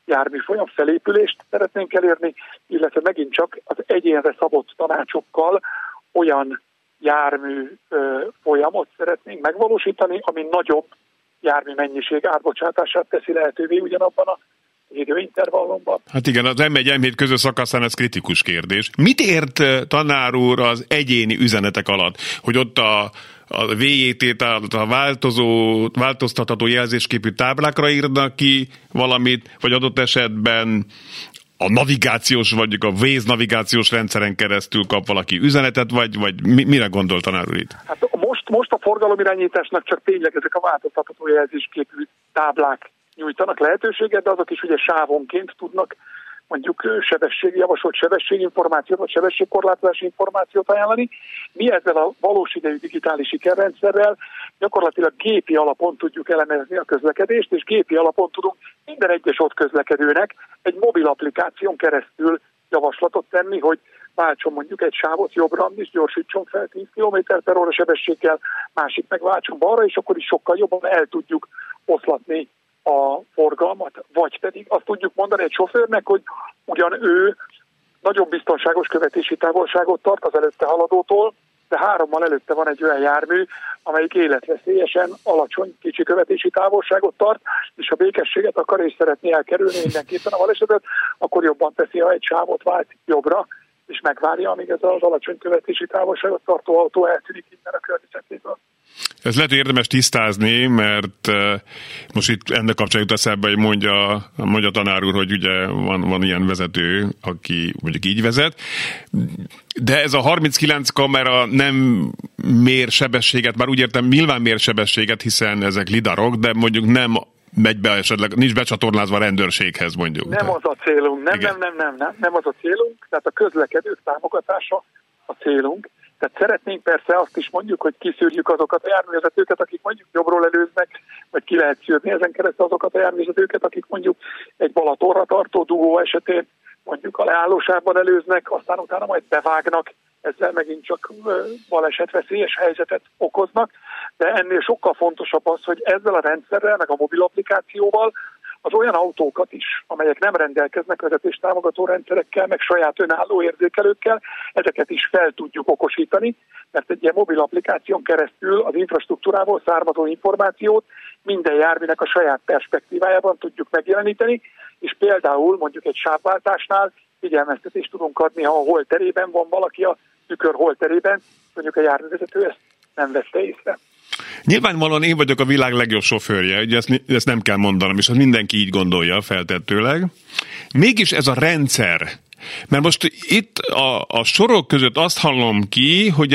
járműfolyam felépülést szeretnénk elérni, illetve megint csak az egyénre szabott tanácsokkal olyan jármű folyamot szeretnénk megvalósítani, ami nagyobb jármű mennyiség átbocsátását teszi lehetővé ugyanabban a időintervallumban. Hát igen, az M1-M7 közös szakaszán ez kritikus kérdés. Mit ért tanár úr az egyéni üzenetek alatt? Hogy ott a VJT, tehát a változtatható jelzésképű táblákra írnak ki valamit, vagy adott esetben a navigációs, vagy a Waze navigációs rendszeren keresztül kap valaki üzenetet, vagy mire gondol tanár úr itt? Hát most a forgalomirányításnak csak tényleg ezek a változtatható jelzésképű táblák nyújtanak lehetőséget, de azok is ugye sávonként tudnak mondjuk javasolt sebességinformációt, vagy sebességkorlátozási információt ajánlani. Mi ezzel a valós idejű digitális sikerrendszerrel gyakorlatilag gépi alapon tudjuk elemezni a közlekedést, és gépi alapon tudunk minden egyes ott közlekedőnek egy mobil applikáción keresztül javaslatot tenni, hogy váltson mondjuk egy sávot jobbra, és gyorsítson fel 10 km/h sebességgel, másik meg váltson balra, és akkor is sokkal jobban el tudjuk oszlatni a forgalmat, vagy pedig azt tudjuk mondani egy sofőrnek, hogy ugyan ő nagyon biztonságos követési távolságot tart az előtte haladótól, de 3-mal előtte van egy olyan jármű, amelyik életveszélyesen alacsony kicsi követési távolságot tart, és ha békességet akar és szeretné elkerülni mindenképpen a balesetet, akkor jobban teszi, ha egy sávot vált jobbra, és megvárja, amíg ez az alacsony követési távolságot tartó autó eltűnik innen a környezetéből. Ez lehet érdemes tisztázni, mert most itt ennek kapcsán jut eszembe, hogy mondja tanár úr, hogy ugye van ilyen vezető, aki mondjuk így vezet, de ez a 39 kamera nem mér sebességet, bár úgy értem, nyilván mér sebességet, hiszen ezek lidarok, de mondjuk nem megy be esetleg, nincs becsatornázva a rendőrséghez mondjuk. Nem az a célunk, nem az a célunk, tehát a közlekedők támogatása a célunk. Tehát szeretnénk persze azt is mondjuk, hogy kiszűrjük azokat a járművezetőket, akik mondjuk jobbról előznek, vagy ki lehet szűrni ezen keresztül azokat a járművezetőket, akik mondjuk egy Balatonra tartó dugó esetén mondjuk a leállósában előznek, aztán utána majd bevágnak, ezzel megint csak balesetveszélyes helyzetet okoznak, de ennél sokkal fontosabb az, hogy ezzel a rendszerrel, meg a mobil applikációval az olyan autókat is, amelyek nem rendelkeznek vezetéstámogató rendszerekkel, meg saját önálló érzékelőkkel, ezeket is fel tudjuk okosítani, mert egy ilyen mobil applikáción keresztül az infrastruktúrából származó információt minden járműnek a saját perspektívájában tudjuk megjeleníteni, és például mondjuk egy sávváltásnál figyelmeztetést tudunk adni, ha a holterében van valaki a tükör holterében, mondjuk a járművezető ezt nem vette észre. Nyilvánvalóan én vagyok a világ legjobb sofőrje, ugye ezt nem kell mondanom, és azt mindenki így gondolja feltettőleg. Mégis ez a rendszer, mert most itt a sorok között azt hallom ki, hogy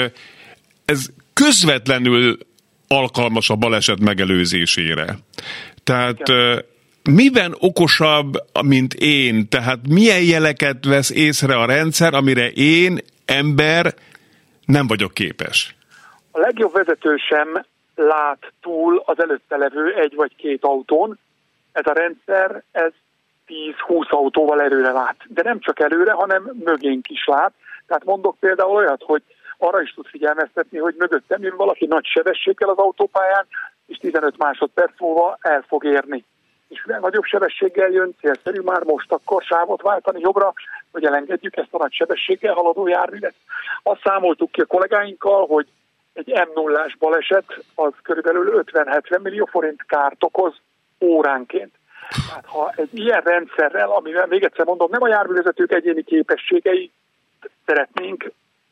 ez közvetlenül alkalmas a baleset megelőzésére. Tehát miben okosabb, mint én? Tehát milyen jeleket vesz észre a rendszer, amire én, ember, nem vagyok képes? A legjobb vezető sem lát túl az előtte levő 1 vagy 2 autón. Ez a rendszer, ez 10-20 autóval előre lát. De nem csak előre, hanem mögénk is lát. Tehát mondok például olyat, hogy arra is tud figyelmeztetni, hogy mögöttem jön valaki nagy sebességgel az autópályán, és 15 másodperc múlva el fog érni. És mivel nagyobb sebességgel jön, célszerű már most akkor sávot váltani jobbra, hogy elengedjük ezt a nagy sebességgel haladó járművet. Azt számoltuk ki a kollégáinkkal, hogy egy M0-ás baleset az körülbelül 50-70 millió forint kárt okoz óránként. Tehát ha egy ilyen rendszerrel, amivel még egyszer mondom, nem a járművezetők egyéni képességei szeretnénk,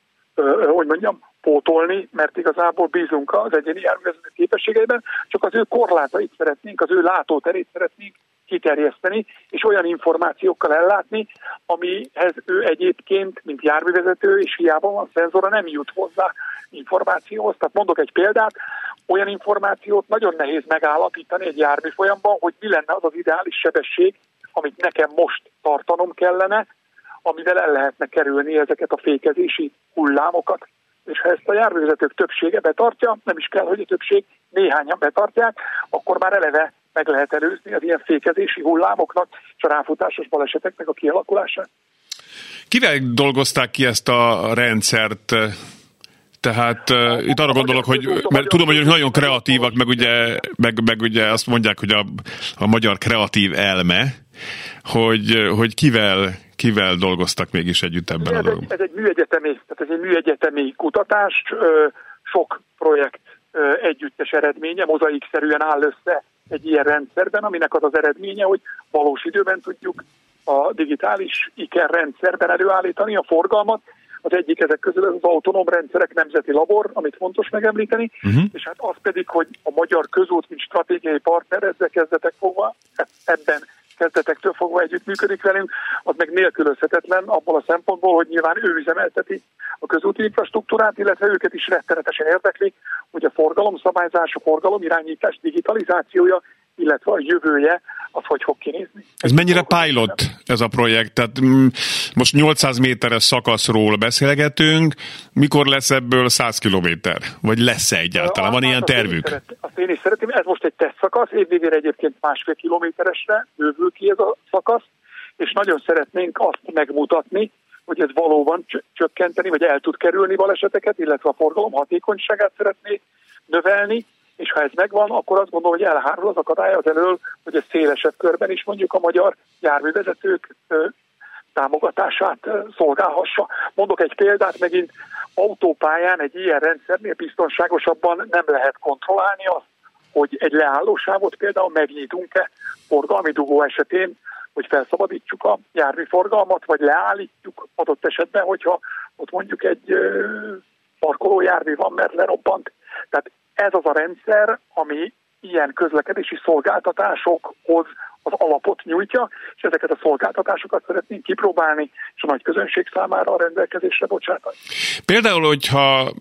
pótolni, mert igazából bízunk az egyéni járművezető képességeiben, csak az ő korlátait szeretnénk, az ő látóterét szeretnénk kiterjeszteni, és olyan információkkal ellátni, amihez ő egyébként, mint járművezető, és hiába van szenzora, nem jut hozzá információhoz. Tehát mondok egy példát, olyan információt nagyon nehéz megállapítani egy járműfolyamban, hogy mi lenne az az ideális sebesség, amit nekem most tartanom kellene, amivel el lehetne kerülni ezeket a fékezési hullámokat. És ha ezt a járművezetők többsége betartja, nem is kell, hogy a többség néhányan betartják, akkor már eleve meg lehet előzni az ilyen fékezési hullámoknak és a ráfutásos baleseteknek a kialakulását. Kivel dolgozták ki ezt a rendszert? Tehát itt arra gondolok, hogy mert tudom, hogy nagyon kreatívak, meg ugye azt mondják, hogy a magyar kreatív elme, hogy kivel dolgoztak mégis együtt ebben a dologban. Ez egy műegyetemi kutatás, sok projekt együttes eredménye, mozaikszerűen áll össze egy ilyen rendszerben, aminek az az eredménye, hogy valós időben tudjuk a digitális IKER rendszerben előállítani a forgalmat. Az egyik ezek közül az autonóm rendszerek nemzeti labor, amit fontos megemlíteni, és hát az pedig, hogy a Magyar Közút, mint stratégiai partner ezzel kezdetektől fogva együttműködik velünk, az meg nélkülözhetetlen abból a szempontból, hogy nyilván ő üzemelteti a közúti infrastruktúrát, illetve őket is rettenetesen érdekli, hogy a forgalomszabályzás, a forgalomirányítás digitalizációja, illetve a jövője, az hogy fog kinézni. Ez mennyire pilot ez a projekt? Tehát most 800 méteres szakaszról beszélgetünk, mikor lesz ebből 100 kilométer? Vagy lesz-e egyáltalán? Van ilyen tervük? Azt én is szeretném. Ez most egy tesztszakasz, évvégére egyébként 1,5 kilométeresre bővül ki ez a szakasz, és nagyon szeretnénk azt megmutatni, hogy ez valóban csökkenteni, vagy el tud kerülni baleseteket, illetve a forgalom hatékonyságát szeretné növelni, és ha ez megvan, akkor azt gondolom, hogy elhárul az akadály az elől, hogy ez szélesebb körben is mondjuk a magyar járművezetők támogatását szolgálhassa. Mondok egy példát, megint autópályán egy ilyen rendszernél biztonságosabban nem lehet kontrollálni azt, hogy egy leállósávot például megnyitunk-e forgalmi dugó esetén, hogy felszabadítsuk a járműforgalmat, vagy leállítjuk adott esetben, hogyha ott mondjuk egy parkolójármű van, mert lerobbant. Tehát ez az a rendszer, ami ilyen közlekedési szolgáltatásokhoz az alapot nyújtja, és ezeket a szolgáltatásokat szeretnénk kipróbálni, és a nagy közönség számára a rendelkezésre bocsátani. Például, hogyha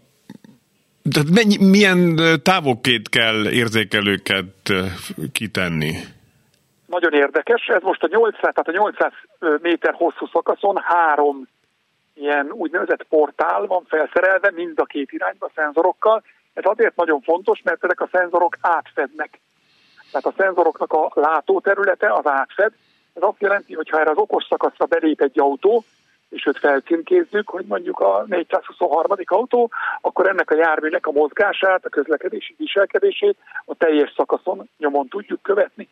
milyen távokként kell érzékelőket kitenni? Nagyon érdekes. Ez most a 800 méter hosszú szakaszon 3 ilyen úgynevezett portál van felszerelve, mind a két irányba szenzorokkal. Ez azért nagyon fontos, mert ezek a szenzorok átfednek. Tehát a szenzoroknak a látóterülete az átfed. Ez azt jelenti, hogy ha erre az okos szakaszra belép egy autó, és őt felcímkézzük, hogy mondjuk a 423. autó, akkor ennek a járműnek a mozgását, a közlekedési viselkedését a teljes szakaszon nyomon tudjuk követni.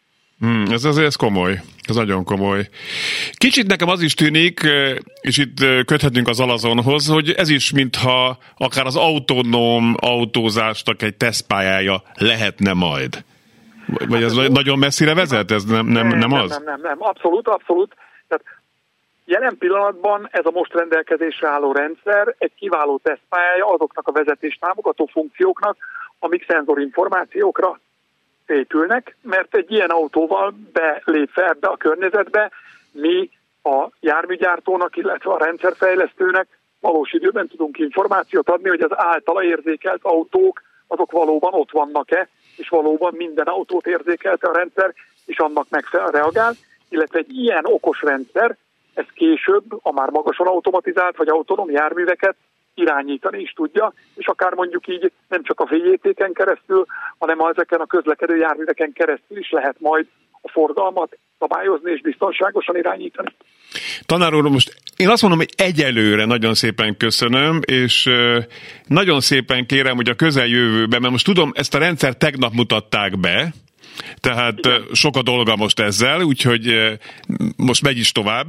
Ez komoly, ez nagyon komoly. Kicsit nekem az is tűnik, és itt köthetünk az Alazonhoz, hogy ez is mintha akár az autonóm autózásnak egy tesztpályája lehetne majd. Vagy ez nagyon messzire vezet? Ez nem az? Nem, abszolút. Tehát jelen pillanatban ez a most rendelkezésre álló rendszer egy kiváló tesztpályája azoknak a vezetés támogató funkcióknak, amik szenzorinformációkra épülnek, mert egy ilyen autóval belépve ebbe a környezetbe mi a járműgyártónak, illetve a rendszerfejlesztőnek valós időben tudunk információt adni, hogy az általa érzékelt autók, azok valóban ott vannak-e, és valóban minden autót érzékelte a rendszer, és annak megfelelően reagál, illetve egy ilyen okos rendszer, ez később a már magasan automatizált vagy autonóm járműveket irányítani is tudja, és akár mondjuk így nem csak a VJT-ken keresztül, hanem ezeken a közlekedő járműveken keresztül is lehet majd a forgalmat szabályozni és biztonságosan irányítani. Tanár úr, most én azt mondom, hogy egyelőre nagyon szépen köszönöm, és nagyon szépen kérem, hogy a közeljövőben, mert most tudom, ezt a rendszert tegnap mutatták be, tehát sok a dolga most ezzel, úgyhogy most megy is tovább.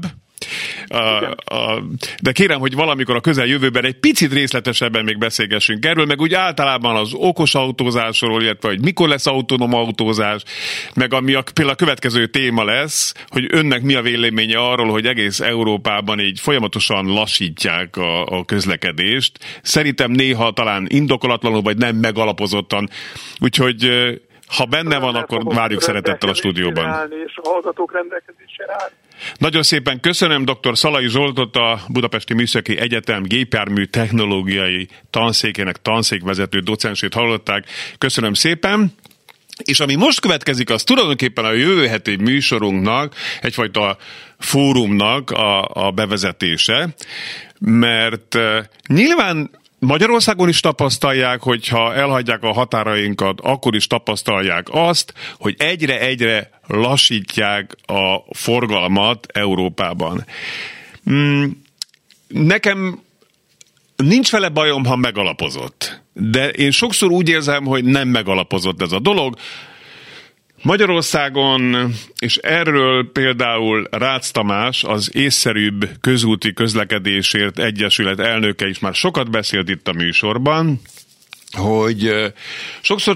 De kérem, hogy valamikor a közeljövőben egy picit részletesebben még beszélgessünk erről, meg úgy általában az okos autózásról, illetve hogy mikor lesz autonóm autózás, meg ami például a következő téma lesz, hogy önnek mi a véleménye arról, hogy egész Európában így folyamatosan lassítják a közlekedést. Szerintem néha talán indokolatlanul, vagy nem megalapozottan. Úgyhogy ha benne van, akkor várjuk szeretettel a stúdióban. És a hallgatók rendelkezésére áll. Nagyon szépen köszönöm dr. Szalai Zsoltot, a Budapesti Műszaki Egyetem gépjármű technológiai tanszékének tanszékvezető docensét hallották. Köszönöm szépen. És ami most következik, az tulajdonképpen a jövő heti műsorunknak, egyfajta fórumnak a bevezetése, mert nyilván Magyarországon is tapasztalják, hogyha elhagyják a határainkat, akkor is tapasztalják azt, hogy egyre lassítják a forgalmat Európában. Nekem nincs vele bajom, ha megalapozott. De én sokszor úgy érzem, hogy nem megalapozott ez a dolog. Magyarországon, és erről például Rácz Tamás, az Észszerűbb Közúti Közlekedésért Egyesület elnöke is már sokat beszélt itt a műsorban, hogy sokszor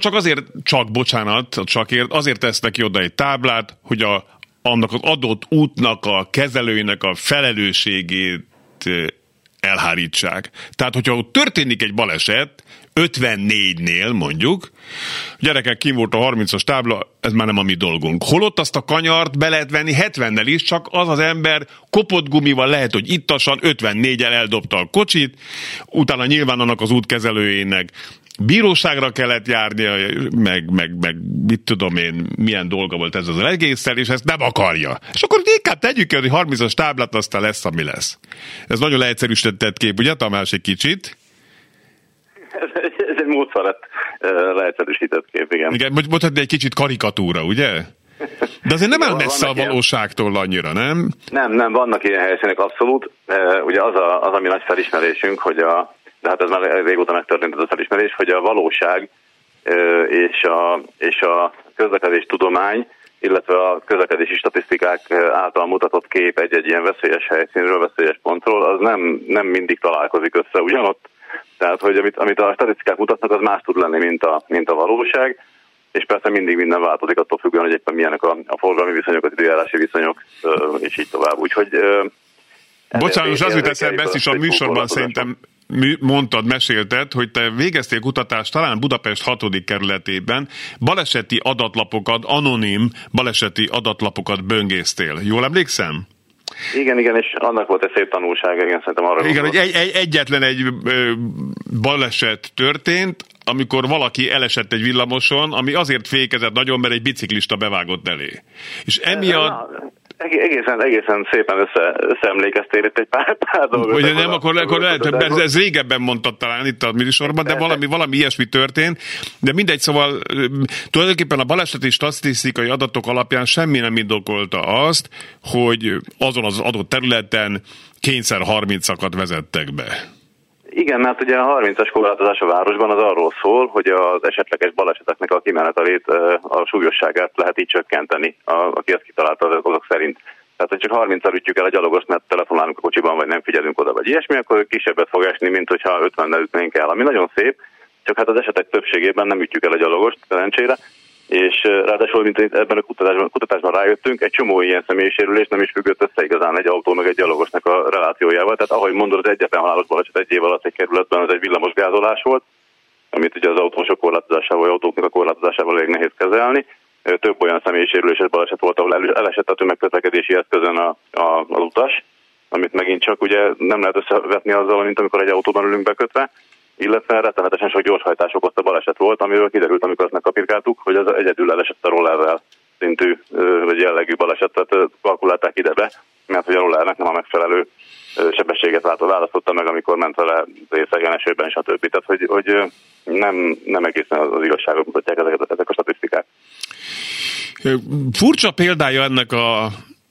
azért tesznek ki oda egy táblát, hogy annak az adott útnak a kezelőinek a felelősségét elhárítsák. Tehát, hogyha ott történik egy baleset, 54-nél mondjuk, gyerekek, kim volt a 30-as tábla, ez már nem a mi dolgunk. Holott azt a kanyart be lehet venni 70-nel is, csak az ember kopott gumival lehet, hogy ittasan 54-el eldobta a kocsit, utána nyilván annak az útkezelőjének bíróságra kellett járnia, meg mit tudom én, milyen dolga volt ez az egésszel, és ezt nem akarja. És akkor inkább tegyük el, hogy 30-as táblát, aztán lesz, ami lesz. Ez nagyon leegyszerűsített kép, ugye, Tamás, egy kicsit? Ez egy módszerett leegyszerűsített kép, igen. Igen, mondhatni egy kicsit karikatúra, ugye? De azért nem áll messze a valóságtól annyira, nem? Nem, vannak ilyen helyszínek abszolút. Ugye az ami nagy felismerésünk, hogy de hát ez már régóta megtörtént ez a felismerés, hogy a valóság és a közlekedés tudomány, illetve a közlekedési statisztikák által mutatott kép egy ilyen veszélyes helyszínről, veszélyes pontról, az nem mindig találkozik össze ugyanott. Tehát, hogy amit a statisztikák mutatnak, az más tud lenni, mint a valóság, és persze mindig minden változik attól függően, hogy éppen milyenek a forgalmi viszonyok, az időjárási viszonyok, és így tovább. Úgyhogy... Bocsánat, most az jut eszembe, ezt is a műsorban szerintem mondtad, mesélted, hogy te végeztél kutatást talán Budapest 6. kerületében, baleseti adatlapokat, anonim baleseti adatlapokat böngésztél. Jól emlékszem? Igen, és annak volt egy szép tanulság, igen, szerintem arra. Igen, hogy egyetlen egy baleset történt, amikor valaki elesett egy villamoson, ami azért fékezett nagyon, mert egy biciklista bevágott elé. És emiatt... Egészen szépen összeemlékeztél itt egy pár dolgot. Ugye nem, akkor lehet, ez régebben mondtad talán itt a műsorban, de valami ilyesmi történt. De mindegy, szóval tulajdonképpen a baleseti statisztikai adatok alapján semmi nem indokolta azt, hogy azon az adott területen kényszer 30-akat vezettek be. Igen, mert ugye a 30-as korlátozás a városban az arról szól, hogy az esetleges baleseteknek a kimenetelét, a súlyosságát lehet így csökkenteni, aki ezt kitalálta azok szerint. Tehát, hogy csak 30-al ütjük el a gyalogost, mert telefonálunk a kocsiban, vagy nem figyelünk oda, vagy ilyesmi, akkor kisebbet fog esni, mint hogyha 50-nel ütnénk el. Ami nagyon szép, csak hát az esetek többségében nem ütjük el a gyalogost, szerencsére, és ráadásul, mint ebben a kutatásban rájöttünk, egy csomó ilyen személyisérülés nem is függött össze igazán egy autó meg egy gyalogosnak a relációjával. Tehát ahogy mondod, az egyetlen halálos baleset egy év alatt egy kerületben az egy villamosgázolás volt, amit ugye az autósok korlátozásával, vagy autóknak a korlátozásával elég nehéz kezelni. Több olyan személyisérüléses baleset volt, ahol elesett a tömegközlekedési eszközön az utas, amit megint csak ugye nem lehet összevetni azzal, mint amikor egy autóban ülünk bekötve, illetve rettenetesen sok gyorshajtás okozta baleset volt, amiről kiderült, amikor azt megkapirkáltuk, hogy az egyedül elesett a rollerrel szintű vagy jellegű balesetet kalkulálták ide be, mert hogy a rollernek nem a megfelelő sebességet választotta meg, amikor ment vele részegen esőben, stb. Tehát, hogy nem egészen az igazságot mutatják ezek a statisztikák. Furcsa példája ennek a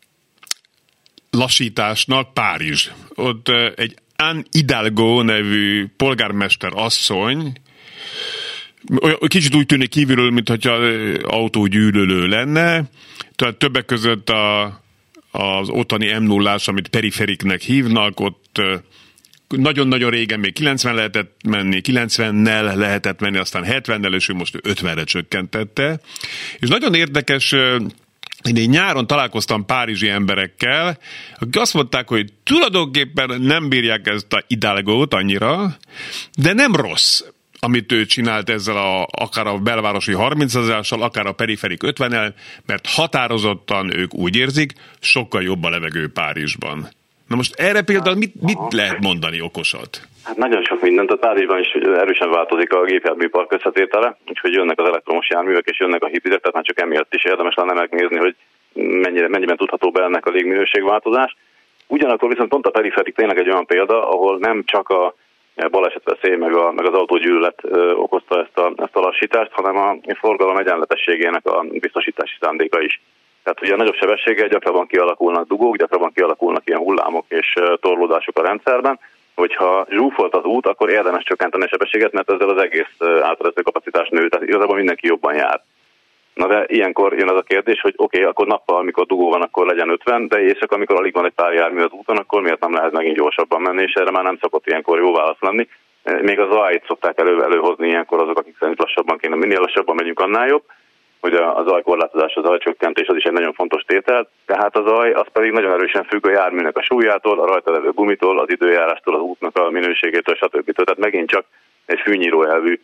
lassításnak Párizs. Ott egy Anne Hidalgo nevű polgármester asszony, kicsit úgy tűnik kívülről, mintha autógyűlölő lenne, tehát többek között az ottani M0-ás, amit periferiknek hívnak, ott nagyon-nagyon régen még 90 lehetett menni, 90-nel lehetett menni, aztán 70-nel, és ő most 50-re csökkentette. És nagyon érdekes, én nyáron találkoztam párizsi emberekkel, akik azt mondták, hogy tulajdonképpen nem bírják ezt a Hidalgót annyira, de nem rossz, amit ő csinált ezzel akár a belvárosi 30-azással, akár a periferik 50-el, mert határozottan ők úgy érzik, sokkal jobb a levegő Párizsban. Na most erre például mit lehet mondani okosat? Hát nagyon sok mindent. A Párizsban is erősen változik a gépjárműpark összetétele, úgyhogy jönnek az elektromos járművek és jönnek a hibridek, tehát már csak emiatt is érdemes lenne megnézni, hogy mennyiben tudható be ennek a légminőségváltozás. Ugyanakkor viszont pont a periferik tényleg egy olyan példa, ahol nem csak a balesetveszély meg az autógyűlölet okozta ezt a lassítást, hanem a forgalom egyenletességének a biztosítási szándéka is. Tehát ugye a nagyobb sebességgel gyakrabban kialakulnak dugók, gyakrabban kialakulnak ilyen hullámok és torlódások a rendszerben. Hogyha zsúfolt az út, akkor érdemes csökkenteni a sebességet, mert ezzel az egész átrező kapacitás nő, tehát igazából mindenki jobban jár. Na de ilyenkor jön az a kérdés, hogy oké, akkor nappal, amikor dugó van, akkor legyen 50, de éjszaka, amikor alig van egy pár jármű az úton, akkor miért nem lehet megint gyorsabban menni, és erre már nem szokott ilyenkor jó válasz lenni. Még az zajt szokták előhozni ilyenkor azok, akik szerint lassabban kéne, minél lassabban megyünk, annál jobb, hogy a zajkorlátozás, a zajcsökkentés az is egy nagyon fontos tétel, tehát a zaj az pedig nagyon erősen függ a járműnek a súlyától, a rajta levő gumitól, az időjárástól, az útnak a minőségétől, stb. Tehát megint csak egy fűnyíró elvű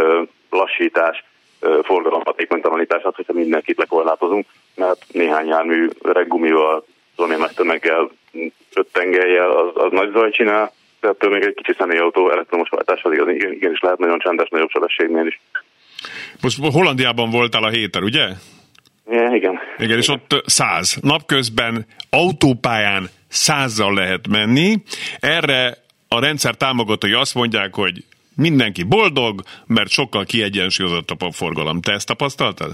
lassítás, forgalomhatékonytalanítás az, hogyha mindenkit lekorlátozunk, mert néhány jármű öreg gumival, valami nagy tömeggel, 5 tengelyel az nagy zaj csinál, tehát még egy kicsi személyautó elektromos váltáshoz igenis lehet nagyon csendes, nagyobb sebességnél is. Most Hollandiában voltál a héten, ugye? Igen. Igen, és ott 100. Napközben autópályán 100-zal lehet menni. Erre a rendszer támogatói azt mondják, hogy mindenki boldog, mert sokkal kiegyensúlyozottabb a forgalom. Te ezt tapasztaltad?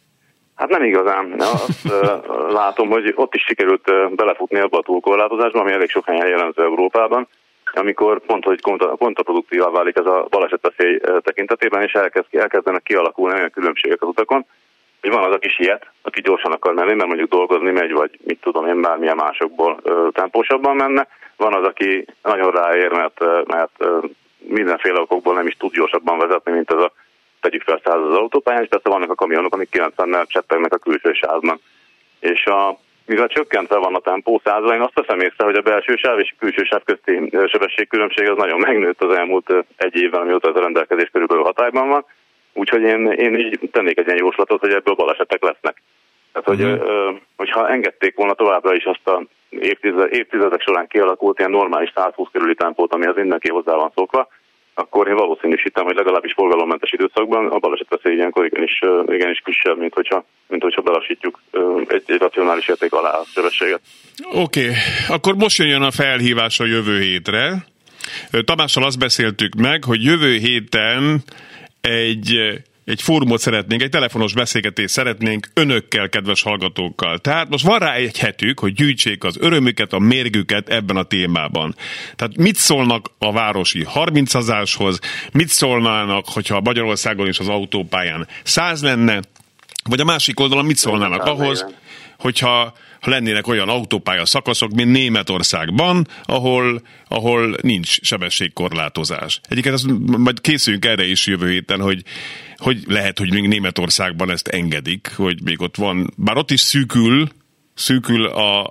Hát nem igazán. Azt látom, hogy ott is sikerült belefutni abba a túlkorlátozásba, ami elég sok helyen jellemző Európában, amikor pont, hogy kontraproduktívá válik ez a balesetveszély tekintetében, és elkezdenek kialakulni olyan különbségek az utakon, hogy van az, aki siet, aki gyorsan akar menni, mert mondjuk dolgozni megy, vagy mit tudom én, bármilyen másokból tempósabban menne. Van az, aki nagyon ráér, mert mindenféle okokból nem is tud gyorsabban vezetni, mint ez a tegyük fel 100 az autópályán, és persze vannak a kamionok, amik 90-nel cseppegnek a külső sávban. És mivel csökkentve van a tempó 100-ra, én azt veszem észre, hogy a belső sáv és a külső sáv közti sebességkülönbség az nagyon megnőtt az elmúlt egy évben, amióta ez a rendelkezés körülbelül hatályban van. Úgyhogy én így tennék egy ilyen jóslatot, hogy ebből balesetek lesznek. Tehát, hogyha engedték volna továbbra is azt a évtizedek során kialakult ilyen normális 120 körüli tempót, ami az mindenki hozzá van szokva, akkor én valószínűsítem, hogy legalábbis forgalommentes időszakban a balesetveszély ilyenkor igenis kisebb, mint hogyha belassítjuk egy racionális érték alá a sebességet. Oké, akkor most jön a felhívás a jövő hétre. Tamással azt beszéltük meg, hogy jövő héten egy fórumot szeretnénk, egy telefonos beszélgetést szeretnénk önökkel, kedves hallgatókkal. Tehát most van rá egy hetük, hogy gyűjtsék az örömüket, a mérgüket ebben a témában. Tehát mit szólnak a városi 30-azáshoz, mit szólnának, hogyha Magyarországon is az autópályán 100 lenne, vagy a másik oldalon mit szólnának ahhoz, hogyha lennének olyan autópálya szakaszok, mint Németországban, ahol nincs sebességkorlátozás. Egyébként majd készüljünk erre is jövő héten, hogy lehet, hogy még Németországban ezt engedik, hogy még ott van, bár ott is szűkül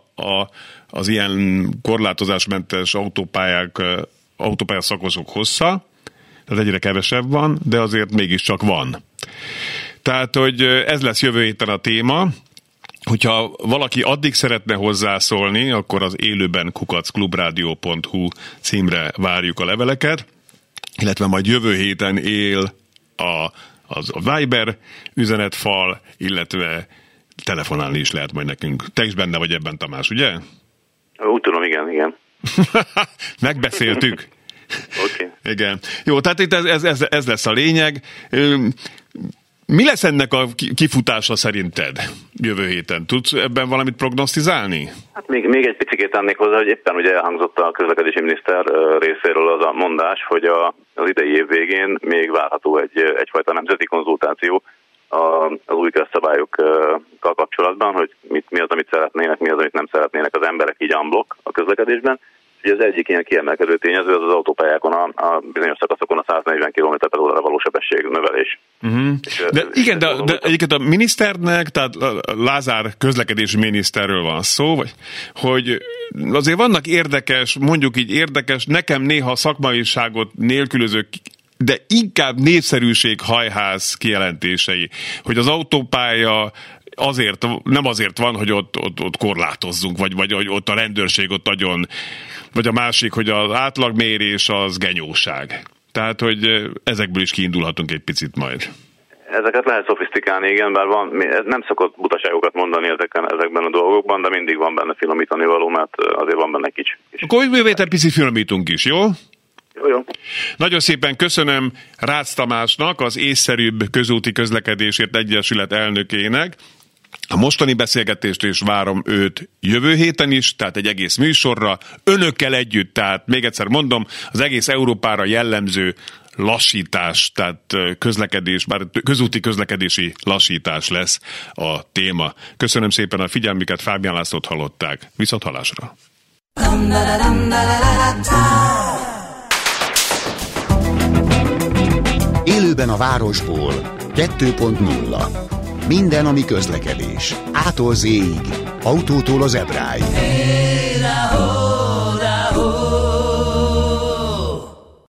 az ilyen korlátozásmentes autópálya szakaszok hossza, tehát egyre kevesebb van, de azért mégiscsak van. Tehát, hogy ez lesz jövő héten a téma. Hogyha valaki addig szeretne hozzászólni, akkor az élőben @klubradio.hu címre várjuk a leveleket, illetve majd jövő héten él a Viber üzenetfal, illetve telefonálni is lehet majd nekünk. Te is benne vagy ebben, Tamás, ugye? Úgy tudom, igen. Megbeszéltük. Oké. Igen. Jó, tehát itt ez lesz a lényeg. Mi lesz ennek a kifutása szerinted jövő héten? Tudsz ebben valamit prognosztizálni? Hát még egy picit tennék hozzá, hogy éppen ugye elhangzott a közlekedési miniszter részéről az a mondás, hogy az idei év végén még várható egyfajta nemzeti konzultáció az új közszabályokkal kapcsolatban, hogy mi az, amit szeretnének, mi az, amit nem szeretnének az emberek így unblock a közlekedésben. Az egyik ilyen kiemelkedő tényező az autópályákon a bizonyos szakaszokon a 140 km/h való sebesség növelés. De egyébként a miniszternek, tehát Lázár közlekedési miniszterről van szó, hogy azért vannak érdekes, nekem néha szakmaiságot nélkülöző, de inkább népszerűség-hajház kijelentései, hogy az autópálya nem azért van, hogy ott korlátozzunk, vagy hogy ott a rendőrség ott adjon, vagy a másik, hogy az átlagmérés az genyóság. Tehát, hogy ezekből is kiindulhatunk egy picit majd. Ezeket lehet szofisztikálni, igen, bár nem szokott butaságokat mondani ezekben a dolgokban, de mindig van benne finomítani való, mert azért van benne kicsi. Akkor jövő héten picit finomítunk is, jó? Jó. Nagyon szépen köszönöm Rácz Tamásnak, az Észszerűbb Közúti Közlekedésért Egyesület elnökének a mostani beszélgetést, és várom őt jövő héten is, tehát egy egész műsorra, önökkel együtt, tehát még egyszer mondom, az egész Európára jellemző lassítás, tehát közlekedés, bár közúti közlekedési lassítás lesz a téma. Köszönöm szépen a figyelmüket, Fábián Lászlót hallották. Viszonthallásra! Élőben a városból 2.0. Minden, ami közlekedés. A-tól Z-ig, autótól az Ebráig.